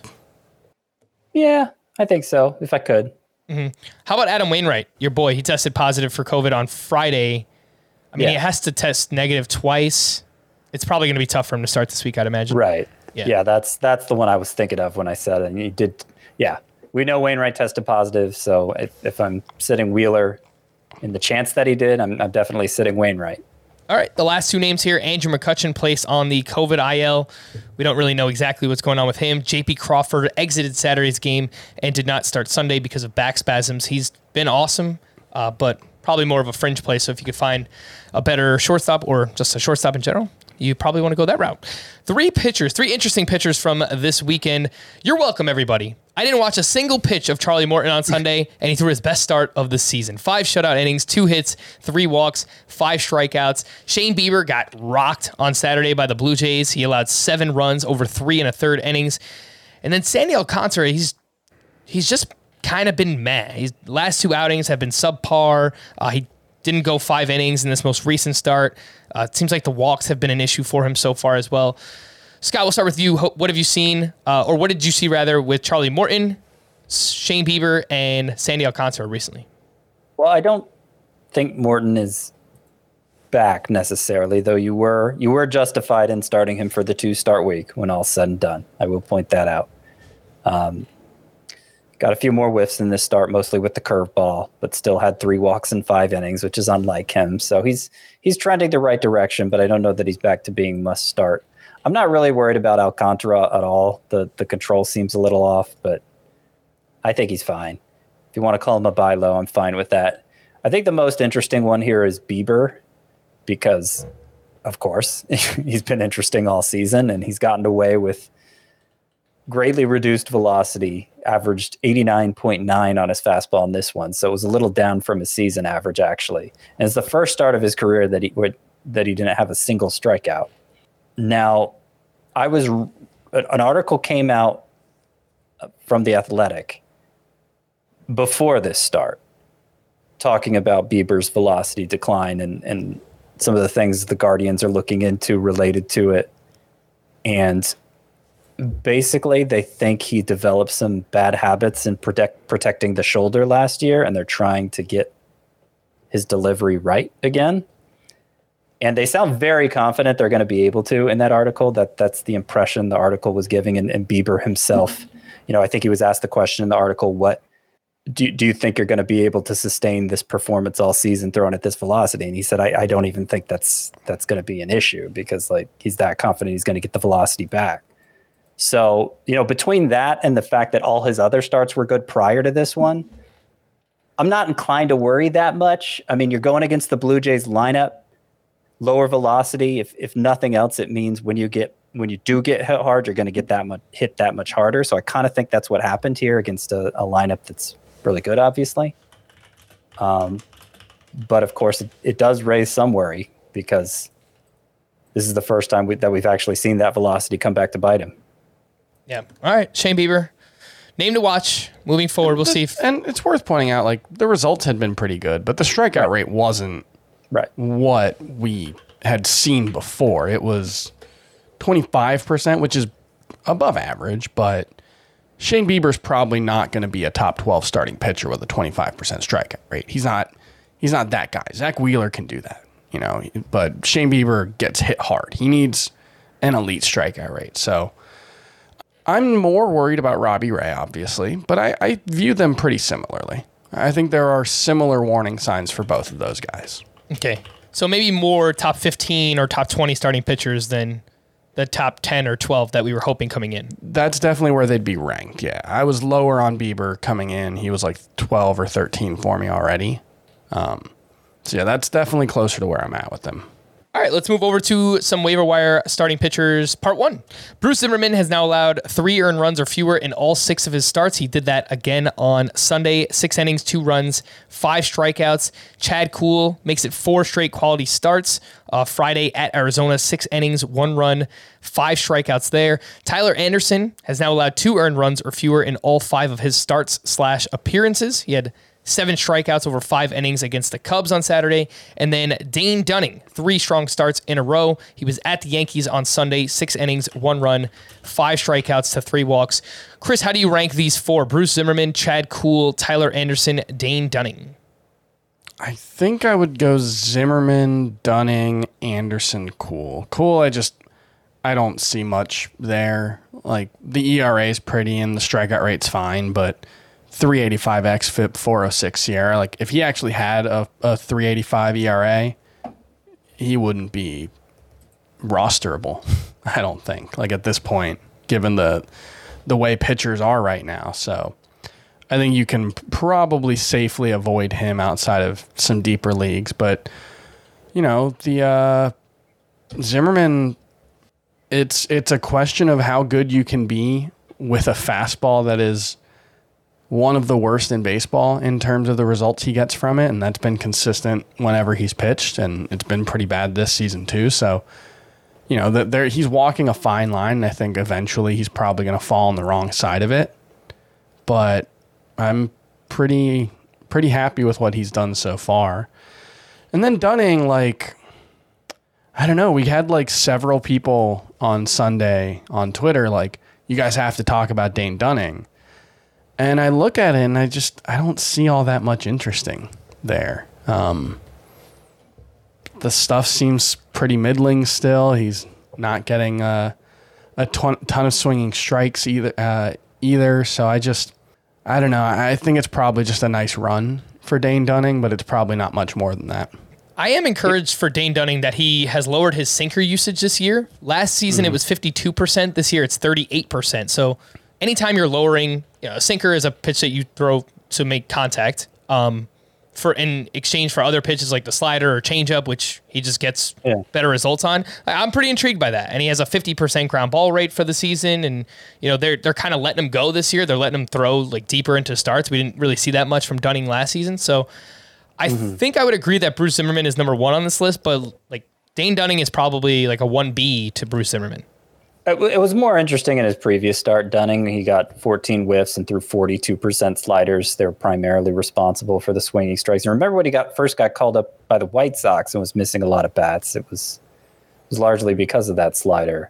Yeah, I think so, if I could. Mm-hmm. How about Adam Wainwright, your boy? He tested positive for COVID on Friday. I mean, he has to test negative twice. It's probably going to be tough for him to start this week, I'd imagine. Right. Yeah, that's the one I was thinking of when I said it. And he did. Yeah, we know Wainwright tested positive, so if I'm sitting Wheeler in the chance that he did, I'm definitely sitting Wainwright. All right, the last 2 names here. Andrew McCutchen placed on the COVID IL. We don't really know exactly what's going on with him. J.P. Crawford exited Saturday's game and did not start Sunday because of back spasms. He's been awesome, but probably more of a fringe play. So if you could find a better shortstop or just a shortstop in general, you probably want to go that route. 3 interesting pitchers from this weekend. You're welcome, everybody. I didn't watch a single pitch of Charlie Morton on Sunday, and he threw his best start of the season. 5 shutout innings, 2 hits, 3 walks, 5 strikeouts. Shane Bieber got rocked on Saturday by the Blue Jays. He allowed 7 runs over 3 1/3 innings. And then Sandy Alcantara, he's just kind of been meh. His last 2 outings have been subpar. He didn't go 5 innings in this most recent start. It seems like the walks have been an issue for him so far as well. Scott, we'll start with you. What have you seen, or what did you see rather, with Charlie Morton, Shane Bieber, and Sandy Alcantara recently? Well, I don't think Morton is back necessarily, though you were justified in starting him for the 2-start week when all's said and done. I will point that out. Got a few more whiffs in this start, mostly with the curveball, but still had 3 walks in 5 innings, which is unlike him. So he's trending the right direction, but I don't know that he's back to being must start. I'm not really worried about Alcantara at all. The control seems a little off, but I think he's fine. If you want to call him a buy low, I'm fine with that. I think the most interesting one here is Bieber because, of course, he's been interesting all season and he's gotten away with greatly reduced velocity, averaged 89.9 on his fastball in this one. So it was a little down from his season average, actually. And it's the first start of his career that he didn't have a single strikeout. Now, an article came out from The Athletic before this start talking about Bieber's velocity decline and some of the things the Guardians are looking into related to it. And basically, they think he developed some bad habits in protecting the shoulder last year, and they're trying to get his delivery right again. And they sound very confident they're going to be able to in that article. That's the impression the article was giving. And Bieber himself, I think he was asked the question in the article, what do you think you're going to be able to sustain this performance all season throwing at this velocity? And he said, I don't even think that's going to be an issue because he's that confident he's going to get the velocity back. So, between that and the fact that all his other starts were good prior to this one, I'm not inclined to worry that much. I mean, you're going against the Blue Jays lineup, lower velocity. If nothing else, it means when you do get hit hard, you're going to get hit that much harder. So I kind of think that's what happened here against a lineup that's really good, obviously. But of course, it does raise some worry because this is the first time that we've actually seen that velocity come back to bite him. Yeah. All right. Shane Bieber, name to watch moving forward. We'll see. And it's worth pointing out, the results had been pretty good, but the strikeout rate wasn't what we had seen before. It was 25%, which is above average, but Shane Bieber's probably not going to be a top 12 starting pitcher with a 25% strikeout rate. He's not that guy. Zach Wheeler can do that, but Shane Bieber gets hit hard. He needs an elite strikeout rate. So I'm more worried about Robbie Ray, obviously, but I view them pretty similarly. I think there are similar warning signs for both of those guys. Okay. So maybe more top 15 or top 20 starting pitchers than the top 10 or 12 that we were hoping coming in. That's definitely where they'd be ranked, yeah. I was lower on Bieber coming in. He was 12 or 13 for me already. So yeah, that's definitely closer to where I'm at with them. All right, let's move over to some waiver wire starting pitchers. Part 1. Bruce Zimmerman has now allowed 3 earned runs or fewer in all 6 of his starts. He did that again on Sunday. 6 innings, 2 runs, 5 strikeouts. Chad Kuhl makes it 4 straight quality starts. Friday at Arizona, 6 innings, 1 run, 5 strikeouts there. Tyler Anderson has now allowed 2 earned runs or fewer in all 5 of his starts/appearances. He had 7 strikeouts over 5 innings against the Cubs on Saturday. And then Dane Dunning, 3 strong starts in a row. He was at the Yankees on Sunday, 6 innings, 1 run, 5 strikeouts to 3 walks. Chris, how do you rank these 4? Bruce Zimmerman, Chad Kuhl, Tyler Anderson, Dane Dunning. I think I would go Zimmerman, Dunning, Anderson, Kuhl. Kuhl, I don't see much there. The ERA is pretty and the strikeout rate's fine, but 385 xFIP, 406 SIERA. If he actually had a 385 ERA, he wouldn't be rosterable, I don't think, at this point, given the way pitchers are right now. So I think you can probably safely avoid him outside of some deeper leagues. But, the Zimmerman, it's a question of how good you can be with a fastball that is one of the worst in baseball in terms of the results he gets from it, and that's been consistent whenever he's pitched, and it's been pretty bad this season too. So, he's walking a fine line, and I think eventually he's probably going to fall on the wrong side of it. But I'm pretty happy with what he's done so far. And then Dunning, I don't know, we had several people on Sunday on Twitter, you guys have to talk about Dane Dunning. And I look at it and I don't see all that much interesting there. The stuff seems pretty middling still. He's not getting a ton of swinging strikes either. So I don't know. I think it's probably just a nice run for Dane Dunning, but it's probably not much more than that. I am encouraged for Dane Dunning that he has lowered his sinker usage this year. Last season, it was 52%. This year, it's 38%. So anytime you're lowering, a sinker is a pitch that you throw to make contact. For in exchange for other pitches like the slider or changeup, which he just gets better results on. I'm pretty intrigued by that. And he has a 50% ground ball rate for the season. And, they're kind of letting him go this year. They're letting him throw like deeper into starts. We didn't really see that much from Dunning last season. So I think I would agree that Bruce Zimmermann is number 1 on this list, but like Dane Dunning is probably like a 1B to Bruce Zimmermann. It was more interesting in his previous start. Dunning, he got 14 whiffs and threw 42% sliders. They're primarily responsible for the swinging strikes. And remember when he first got called up by the White Sox and was missing a lot of bats? It was largely because of that slider.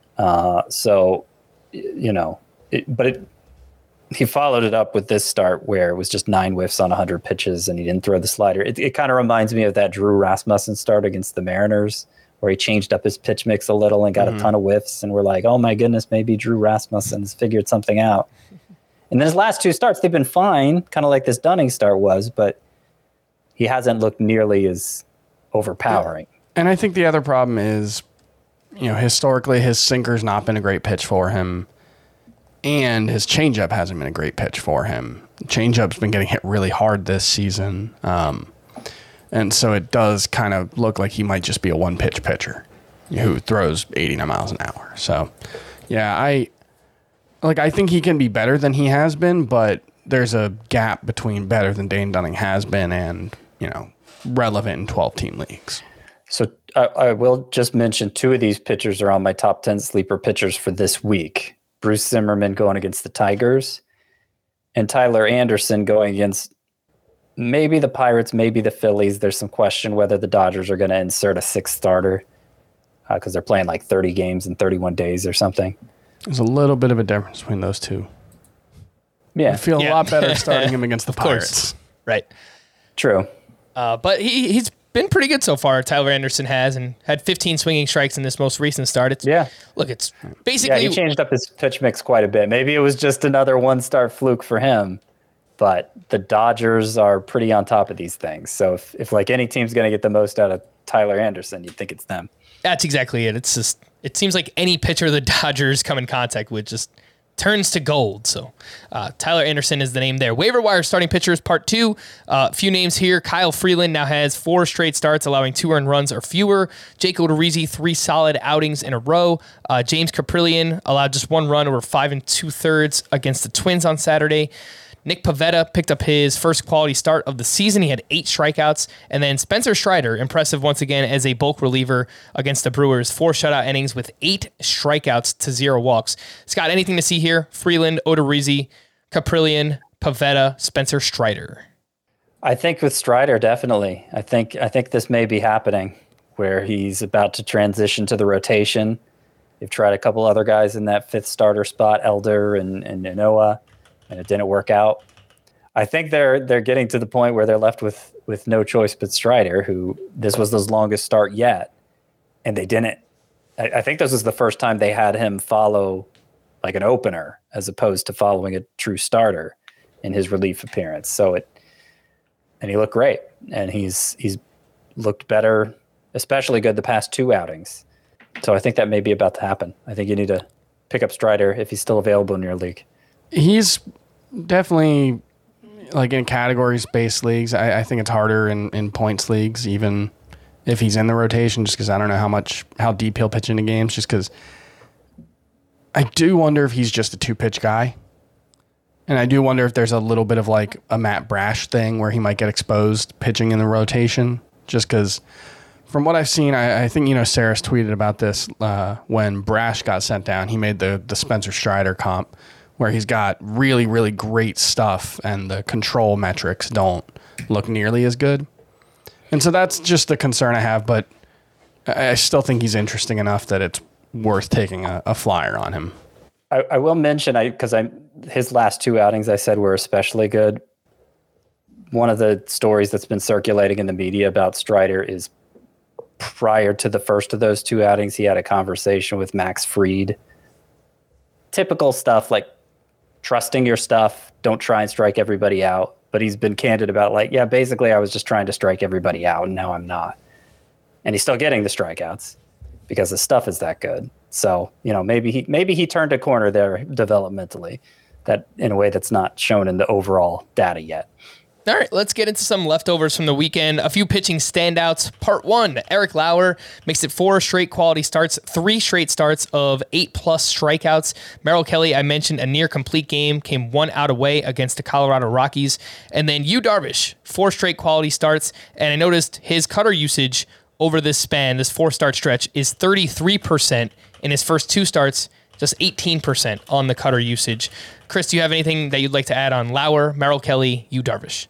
He followed it up with this start where it was just 9 whiffs on 100 pitches and he didn't throw the slider. It kind of reminds me of that Drew Rasmussen start against the Mariners, where he changed up his pitch mix a little and got a ton of whiffs. And we're like, oh my goodness, maybe Drew Rasmussen has figured something out. And then his last 2 starts, they've been fine, kind of like this Dunning start was, but he hasn't looked nearly as overpowering. And I think the other problem is, historically his sinker's not been a great pitch for him. And his changeup hasn't been a great pitch for him. Changeup's been getting hit really hard this season. And so it does kind of look like he might just be a one-pitch pitcher who throws 89 miles an hour. So, yeah, I think he can be better than he has been, but there's a gap between better than Dane Dunning has been and, relevant in 12-team leagues. So I will just mention 2 of these pitchers are on my top 10 sleeper pitchers for this week. Bruce Zimmermann going against the Tigers and Tyler Anderson going against maybe the Pirates, maybe the Phillies. There's some question whether the Dodgers are going to insert a 6th starter because they're playing like 30 games in 31 days or something. There's a little bit of a difference between those 2. Yeah. I feel a lot better starting him against the Pirates. Right. True. But he's been pretty good so far, Tyler Anderson has, and had 15 swinging strikes in this most recent start. It's basically... Yeah, he changed up his pitch mix quite a bit. Maybe it was just another 1-start fluke for him. But the Dodgers are pretty on top of these things. So if like any team's going to get the most out of Tyler Anderson, you'd think it's them. That's exactly it. It's just, it seems like any pitcher the Dodgers come in contact with just turns to gold. So Tyler Anderson is the name there. Waiver wire starting pitchers part 2. A few names here. Kyle Freeland now has 4 straight starts, allowing 2 earned runs or fewer. Jake Odorizzi, 3 solid outings in a row. James Caprillion allowed just 1 run over 5 2/3 against the Twins on Saturday. Nick Pivetta picked up his first quality start of the season. He had 8 strikeouts. And then Spencer Strider, impressive once again as a bulk reliever against the Brewers. 4 shutout innings with 8 strikeouts to 0 walks. Scott, anything to see here? Freeland, Odorizzi, Caprillion, Pivetta, Spencer Strider. I think with Strider, definitely. I think this may be happening where he's about to transition to the rotation. They've tried a couple other guys in that 5th starter spot, Elder and Noah, and it didn't work out. I think they're getting to the point where they're left with no choice but Strider, who this was his longest start yet, and they didn't. I think this was the first time they had him follow like an opener as opposed to following a true starter in his relief appearance. And he looked great, and he's looked better, especially good the past 2 outings. So I think that may be about to happen. I think you need to pick up Strider if he's still available in your league. He's definitely like in categories-based leagues. I think it's harder in points leagues, even if he's in the rotation, just because I don't know how deep he'll pitch into games, just because I do wonder if he's just a 2-pitch guy. And I do wonder if there's a little bit of like a Matt Brash thing where he might get exposed pitching in the rotation, just because from what I've seen, I think, Saris tweeted about this when Brash got sent down. He made the Spencer Strider comp where he's got really, really great stuff and the control metrics don't look nearly as good. And so that's just the concern I have, but I still think he's interesting enough that it's worth taking a flyer on him. I will mention, because his last 2 outings I said were especially good. One of the stories that's been circulating in the media about Strider is prior to the first of those 2 outings, he had a conversation with Max Fried. Typical stuff like trusting your stuff, don't try and strike everybody out. But he's been candid about basically I was just trying to strike everybody out and now I'm not. And he's still getting the strikeouts because the stuff is that good. So, maybe he turned a corner there developmentally that in a way that's not shown in the overall data yet. All right, let's get into some leftovers from the weekend. A few pitching standouts. Part 1, Eric Lauer makes it 4 straight quality starts, 3 straight starts of 8+ strikeouts. Merrill Kelly, I mentioned, a near complete game, came 1 out away against the Colorado Rockies. And then Yu Darvish, 4 straight quality starts. And I noticed his cutter usage over this span, this 4-start stretch, is 33%. In his first 2 starts, just 18% on the cutter usage. Chris, do you have anything that you'd like to add on Lauer, Merrill Kelly, Yu Darvish?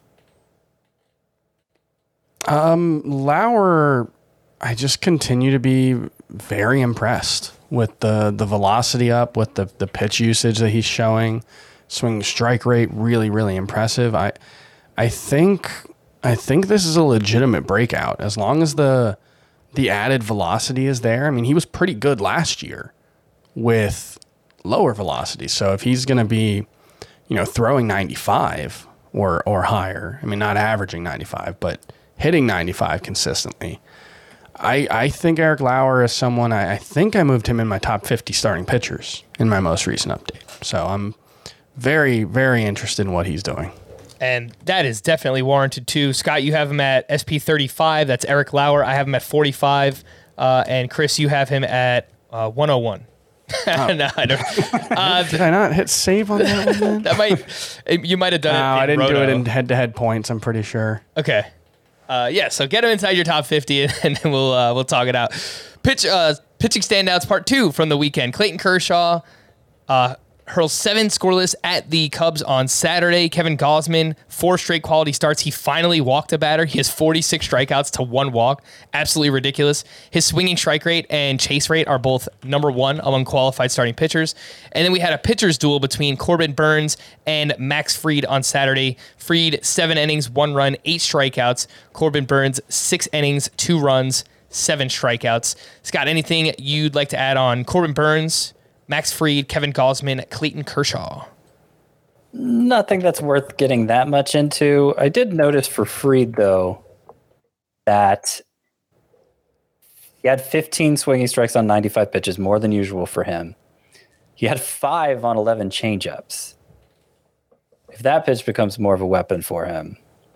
Lauer, I just continue to be very impressed with the velocity up, with the pitch usage that he's showing. Swing strike rate, really, really impressive. I think this is a legitimate breakout as long as the added velocity is there. I mean, he was pretty good last year with lower velocity. So if he's going to be, throwing 95 or higher, I mean, not averaging 95, but hitting 95 consistently, I think Eric Lauer is someone, I think I moved him in my top 50 starting pitchers in my most recent update. So I'm very, very interested in what he's doing. And that is definitely warranted too. Scott, you have him at SP 35. That's Eric Lauer. I have him at 45. And Chris, you have him at 101. Oh. No, I don't. Did I not hit save on that one? Then? You might have done it. No, I didn't Roto. do it in head-to-head points. I'm pretty sure. Okay. So get him inside your top 50, and then we'll talk it out. Pitching standouts part 2 from the weekend. Clayton Kershaw hurls 7 scoreless at the Cubs on Saturday. Kevin Gausman, 4 straight quality starts. He finally walked a batter. He has 46 strikeouts to 1 walk. Absolutely ridiculous. His swinging strike rate and chase rate are both number 1 among qualified starting pitchers. And then we had a pitcher's duel between Corbin Burnes and Max Fried on Saturday. Fried, 7 innings, 1 run, 8 strikeouts. Corbin Burnes, 6 innings, 2 runs, 7 strikeouts. Scott, anything you'd like to add on Corbin Burnes, Max Fried, Kevin Gausman, Clayton Kershaw? Nothing that's worth getting that much into. I did notice for Fried, though, that he had 15 swinging strikes on 95 pitches, more than usual for him. He had 5 on 11 changeups. If that pitch becomes more of a weapon for him,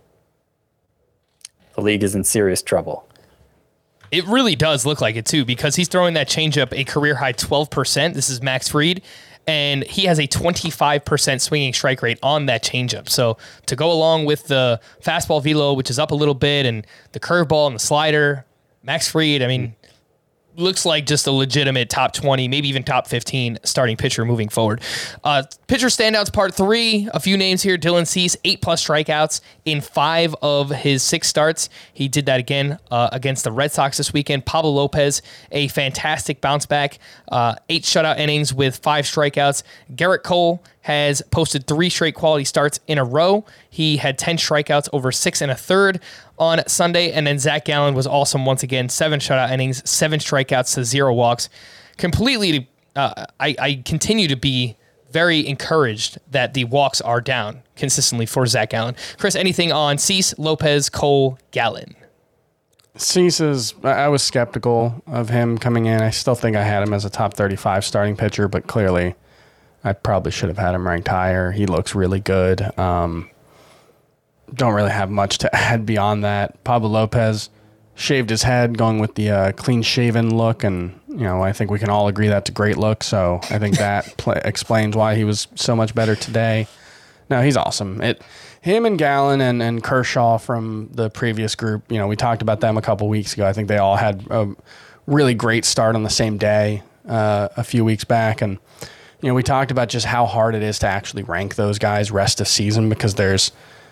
the league is in serious trouble. It really does look like it, too, because he's throwing that changeup a career-high 12%. This is Max Fried, and he has a 25% swinging strike rate on that changeup. So to go along with the fastball velo, which is up a little bit, and the curveball and the slider, Max Fried, I mean, looks like just a legitimate top 20, maybe even top 15 starting pitcher moving forward. Pitcher standouts part 3, a few names here. Dylan Cease, 8+ strikeouts in 5 of his 6 starts. He did that again against the Red Sox this weekend. Pablo Lopez, a fantastic bounce back, 8 shutout innings with 5 strikeouts. Garrett Cole has posted 3 straight quality starts in a row. He had 10 strikeouts over 6 1/3 on Sunday, and then Zach Gallen was awesome once again. 7 shutout innings, 7 strikeouts to 0 walks. Completely, I continue to be very encouraged that the walks are down consistently for Zach Gallen. Chris, anything on Cease, Lopez, Cole, Gallen? Cease I was skeptical of him coming in. I still think I had him as a top 35 starting pitcher, but clearly I probably should have had him ranked higher. He looks really good. Don't really have much to add beyond that. Pablo Lopez shaved his head, going with the clean-shaven look, and I think we can all agree that's a great look. So I think that explains why he was so much better today. No, he's awesome. Him and Gallen and Kershaw from the previous group, we talked about them a couple weeks ago. I think they all had a really great start on the same day a few weeks back, and we talked about just how hard it is to actually rank those guys rest of season, because there's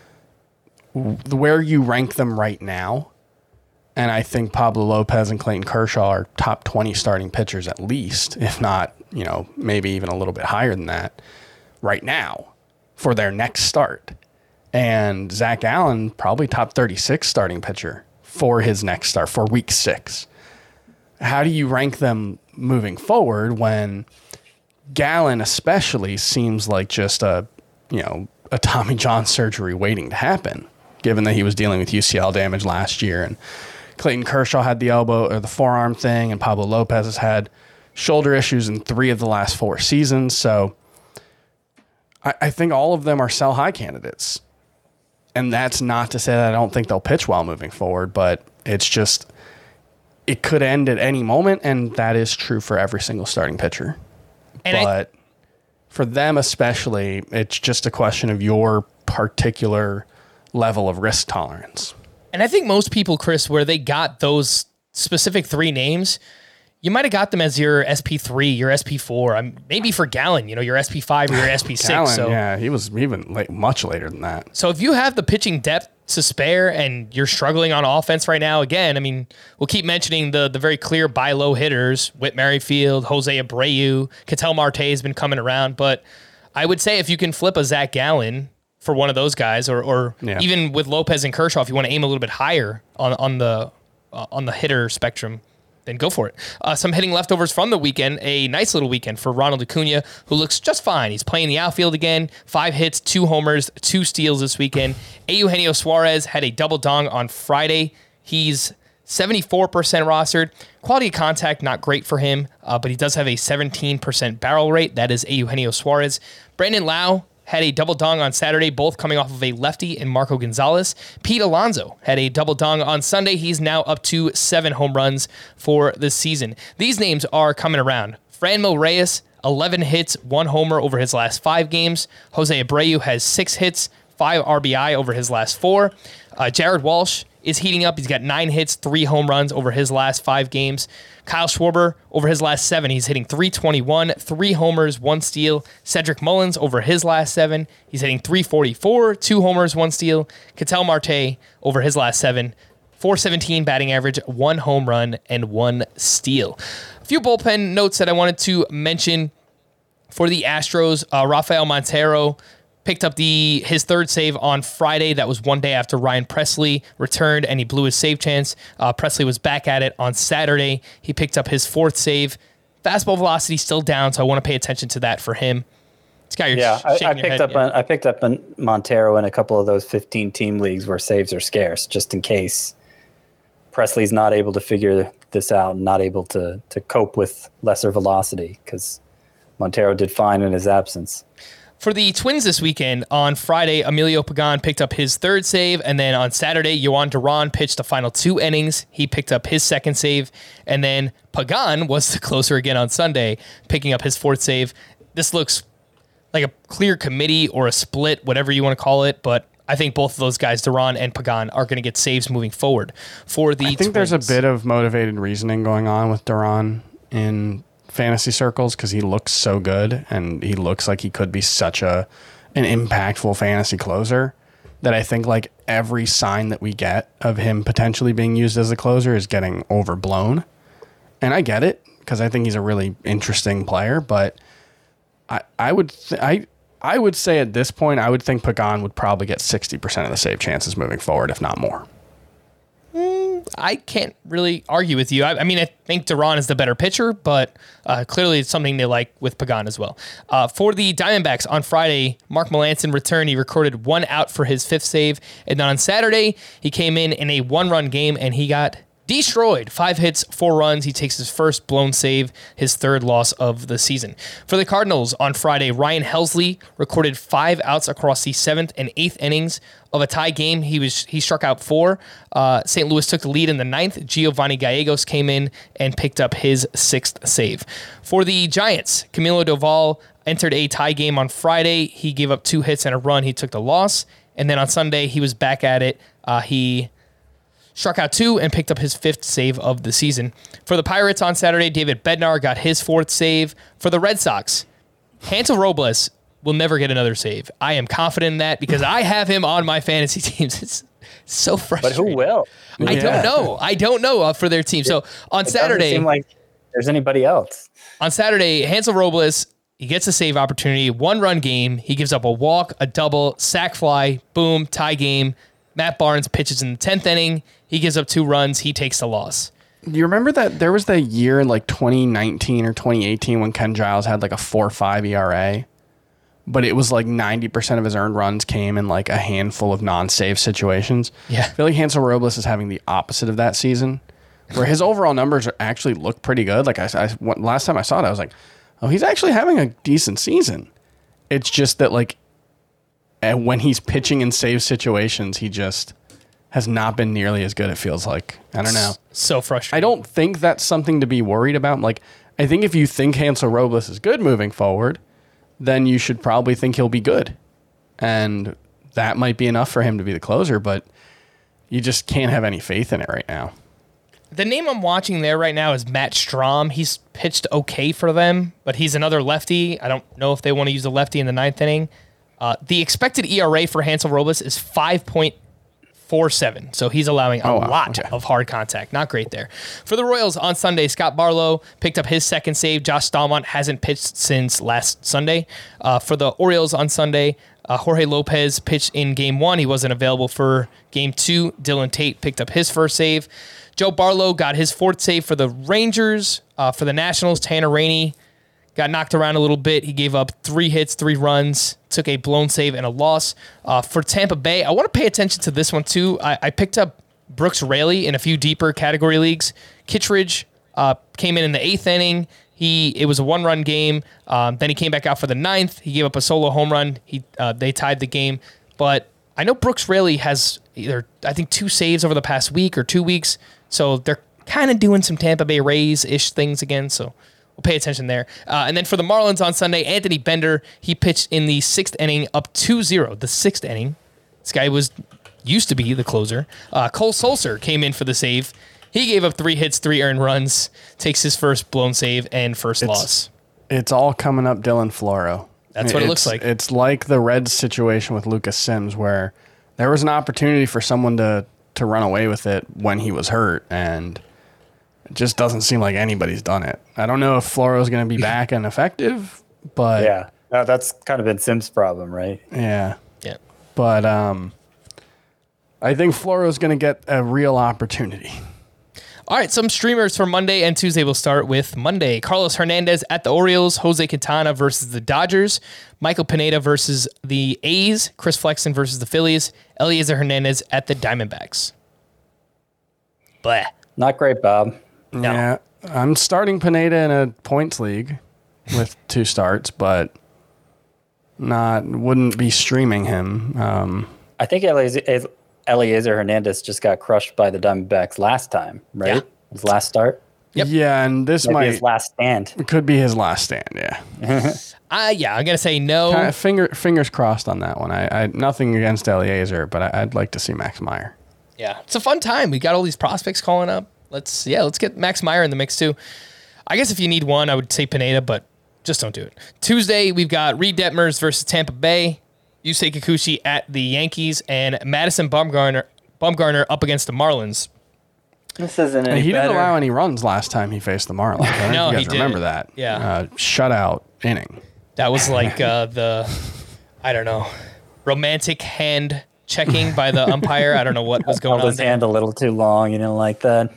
where you rank them right now. And I think Pablo Lopez and Clayton Kershaw are top 20 starting pitchers at least, if not, maybe even a little bit higher than that right now for their next start. And Zach Gallen, probably top 36 starting pitcher for his next start, for week 6. How do you rank them moving forward when Gallen especially seems like just a Tommy John surgery waiting to happen, given that he was dealing with UCL damage last year, and Clayton Kershaw had the elbow or the forearm thing, and Pablo Lopez has had shoulder issues in 3 of the last 4 seasons. So I think all of them are sell high candidates. And that's not to say that I don't think they'll pitch well moving forward, but it's just, it could end at any moment, and that is true for every single starting pitcher. But for them especially, it's just a question of your particular level of risk tolerance. And I think most people, Chris, where they got those specific 3 names, you might have got them as your SP3, your SP4, maybe for Gallen, your SP5 or your SP6. Gallen, yeah, he was even much later than that. So if you have the pitching depth to spare and you're struggling on offense right now, again, I mean, we'll keep mentioning the very clear buy low hitters, Whit Merrifield, Jose Abreu, Ketel Marte has been coming around, but I would say if you can flip a Zach Gallen for one of those guys, or even with Lopez and Kershaw, if you want to aim a little bit higher on the hitter spectrum, then go for it. Some hitting leftovers from the weekend. A nice little weekend for Ronald Acuna, who looks just fine. He's playing the outfield again. 5 hits, 2 homers, 2 steals this weekend. Eugenio Suarez had a double dong on Friday. He's 74% rostered. Quality of contact, not great for him, but he does have a 17% barrel rate. That is Eugenio Suarez. Brandon Lau had a double dong on Saturday, both coming off of a lefty in Marco Gonzalez. Pete Alonso had a double dong on Sunday. He's now up to 7 home runs for the season. These names are coming around. Franmil Reyes, 11 hits, 1 homer over his last 5 games. Jose Abreu has 6 hits, 5 RBI over his last 4. Jared Walsh is heating up. He's got 9 hits, 3 home runs over his last 5 games. Kyle Schwarber, over his last 7, he's hitting .321, 3 homers, 1 steal. Cedric Mullins, over his last 7, he's hitting .344, 2 homers, 1 steal. Ketel Marte, over his last 7, .417 batting average, 1 home run, and 1 steal. A few bullpen notes that I wanted to mention for the Astros. Rafael Montero picked up his 3rd save on Friday. That was one day after Ryan Pressly returned and he blew his save chance. Pressly was back at it on Saturday. He picked up his 4th save. Fastball velocity still down, so I want to pay attention to that for him. I picked up Montero in a couple of those 15-team leagues where saves are scarce, just in case Pressly's not able to figure this out and not able to cope with lesser velocity, because Montero did fine in his absence. For the Twins this weekend, on Friday, Emilio Pagan picked up his 3rd save, and then on Saturday, Yohan Duran pitched the final 2 innings. He picked up his 2nd save, and then Pagan was the closer again on Sunday, picking up his 4th save. This looks like a clear committee or a split, whatever you want to call it, but I think both of those guys, Duran and Pagan, are going to get saves moving forward for the Twins. I think there's a bit of motivated reasoning going on with Duran in fantasy circles because he looks so good and he looks like he could be such an impactful fantasy closer that I think like every sign that we get of him potentially being used as a closer is getting overblown. And I get it because I think he's a really interesting player, but I would say at this point, I would think Pagan would probably get 60% of the save chances moving forward, if not more. I can't really argue with you. I mean, I think Duran is the better pitcher, but clearly it's something they like with Pagan as well. For the Diamondbacks on Friday, Mark Melancon returned. He recorded 1 out for his 5th save. And then on Saturday, he came in a 1-run game and he got destroyed. 5 hits, 4 runs. He takes his first blown save, his 3rd loss of the season. For the Cardinals on Friday, Ryan Helsley recorded 5 outs across the 7th and 8th innings of a tie game. He struck out 4. St. Louis took the lead in the 9th. Giovanni Gallegos came in and picked up his 6th save. For the Giants, Camilo Doval entered a tie game on Friday. He gave up 2 hits and a run. He took the loss. And then on Sunday, he was back at it. He struck out 2 and picked up his 5th save of the season. For the Pirates on Saturday, David Bednar got his 4th save. For the Red Sox, Hansel Robles will never get another save. I am confident in that because I have him on my fantasy teams. It's so frustrating. But who will? I don't know for their team. So on Saturday, doesn't seem like there's anybody else. On Saturday, Hansel Robles, he gets a save opportunity, 1-run game. He gives up a walk, a double, sac fly, boom, tie game. Matt Barnes pitches in the 10th inning. He gives up 2 runs. He takes the loss. You remember that there was that year in like 2019 or 2018 when Ken Giles had like a 4.5 ERA, but it was like 90% of his earned runs came in like a handful of non-save situations. Yeah. I feel like Hansel Robles is having the opposite of that season, where his overall numbers actually look pretty good. Like last time I saw it, I was like, oh, he's actually having a decent season. It's just that, like, when he's pitching in save situations, he just has not been nearly as good, it feels like. I don't know. So frustrating. I don't think that's something to be worried about. Like, I think if you think Hansel Robles is good moving forward, then you should probably think he'll be good. And that might be enough for him to be the closer, but you just can't have any faith in it right now. The name I'm watching there right now is Matt Strahm. He's pitched okay for them, but he's another lefty. I don't know if they want to use a lefty in the 9th inning. The expected ERA for Hansel Robles is 5.47, so he's allowing a lot of hard contact. Not great there. For the Royals on Sunday, Scott Barlow picked up his second save. Josh Stallmont hasn't pitched since last Sunday. For the Orioles on Sunday, Jorge Lopez pitched in Game 1. He wasn't available for Game 2. Dylan Tate picked up his first save. Joe Barlow got his 4th save for the Rangers. For the Nationals, Tanner Rainey got knocked around a little bit. He gave up 3 hits, 3 runs, took a blown save and a loss. For Tampa Bay, I want to pay attention to this one too. I picked up Brooks Raley in a few deeper category leagues. Kittredge came in the 8th inning. It was a 1-run game. Then he came back out for the 9th. He gave up a solo home run. They tied the game. But I know Brooks Raley has either, I think, 2 saves over the past week or 2 weeks. So they're kind of doing some Tampa Bay Rays-ish things again. So we'll pay attention there. And then for the Marlins on Sunday, Anthony Bender, he pitched in the 6th inning up 2-0. The 6th inning. This guy used to be the closer. Cole Sulser came in for the save. He gave up 3 hits, 3 earned runs, takes his first blown save and first loss. It's all coming up Dylan Floro. That's what it looks like. It's like the Reds situation with Lucas Sims, where there was an opportunity for someone to run away with it when he was hurt, and it just doesn't seem like anybody's done it. I don't know if Floro's going to be back and effective, but... Yeah, that's kind of been Sims' problem, right? Yeah. Yeah. But I think Floro's going to get a real opportunity. All right, some streamers for Monday and Tuesday. We'll start with Monday. Carlos Hernandez at the Orioles. Jose Quintana versus the Dodgers. Michael Pineda versus the A's. Chris Flexen versus the Phillies. Eliezer Hernandez at the Diamondbacks. Blah. Not great, Bob. No. Yeah, I'm starting Pineda in a points league with 2 starts, but wouldn't be streaming him. I think Eliezer Hernandez just got crushed by the Diamondbacks last time, right? Yeah. His last start. Yep. Yeah, and this Might might be his last stand. It could be his last stand. Yeah. Yeah, I'm gonna say no. Kind of fingers crossed on that one. I nothing against Eliezer, but I'd like to see Max Meyer. Yeah, it's a fun time. We got all these prospects calling up. Let's get Max Meyer in the mix too. I guess if you need one, I would say Pineda, but just don't do it. Tuesday, we've got Reed Detmers versus Tampa Bay. Yusei Kikuchi at the Yankees, and Madison Bumgarner up against the Marlins. This isn't any He better. didn't allow any runs last time he faced the Marlins. I don't know if you guys remember that. Yeah. Shutout inning. That was like romantic hand checking by the umpire. I don't know what was going Held on his there. hand a little too long. You didn't like that?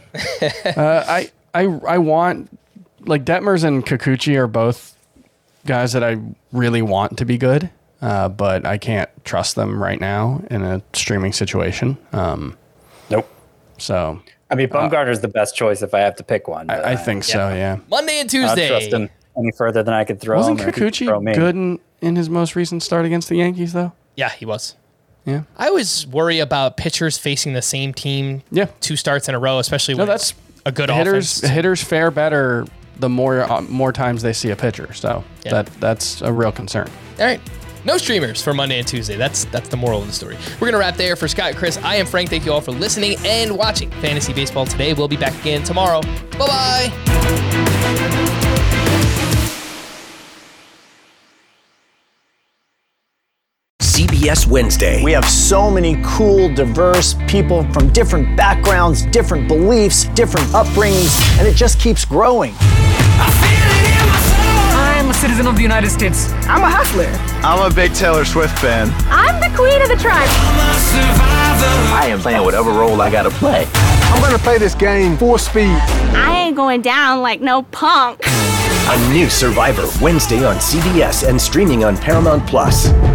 I want, like, Detmers and Kikuchi are both guys that I really want to be good. But I can't trust them right now in a streaming situation. Nope. So, I mean, Bumgarner's the best choice if I have to pick one. I think so, yeah. Monday and I don't Tuesday. trust him any further than I could throw Wasn't him. or he could throw me. Kikuchi good in his most recent start against the Yankees, though? Yeah, he was. Yeah. I always worry about pitchers facing the same team 2 starts in a row, especially when it's a good offense. Hitters fare better the more times they see a pitcher. So that's a real concern. All right. No streamers for Monday and Tuesday. That's the moral of the story. We're going to wrap there. For Scott and Chris, I am Frank. Thank you all for listening and watching Fantasy Baseball today. We'll be back again tomorrow. Bye-bye. CBS Wednesday. We have so many cool, diverse people from different backgrounds, different beliefs, different upbringings, and it just keeps growing. I'm a citizen of the United States. I'm a hustler. I'm a big Taylor Swift fan. I'm the queen of the tribe. I am playing whatever role I gotta play. I'm gonna play this game full speed. I ain't going down like no punk. A new Survivor Wednesday on CBS and streaming on Paramount Plus.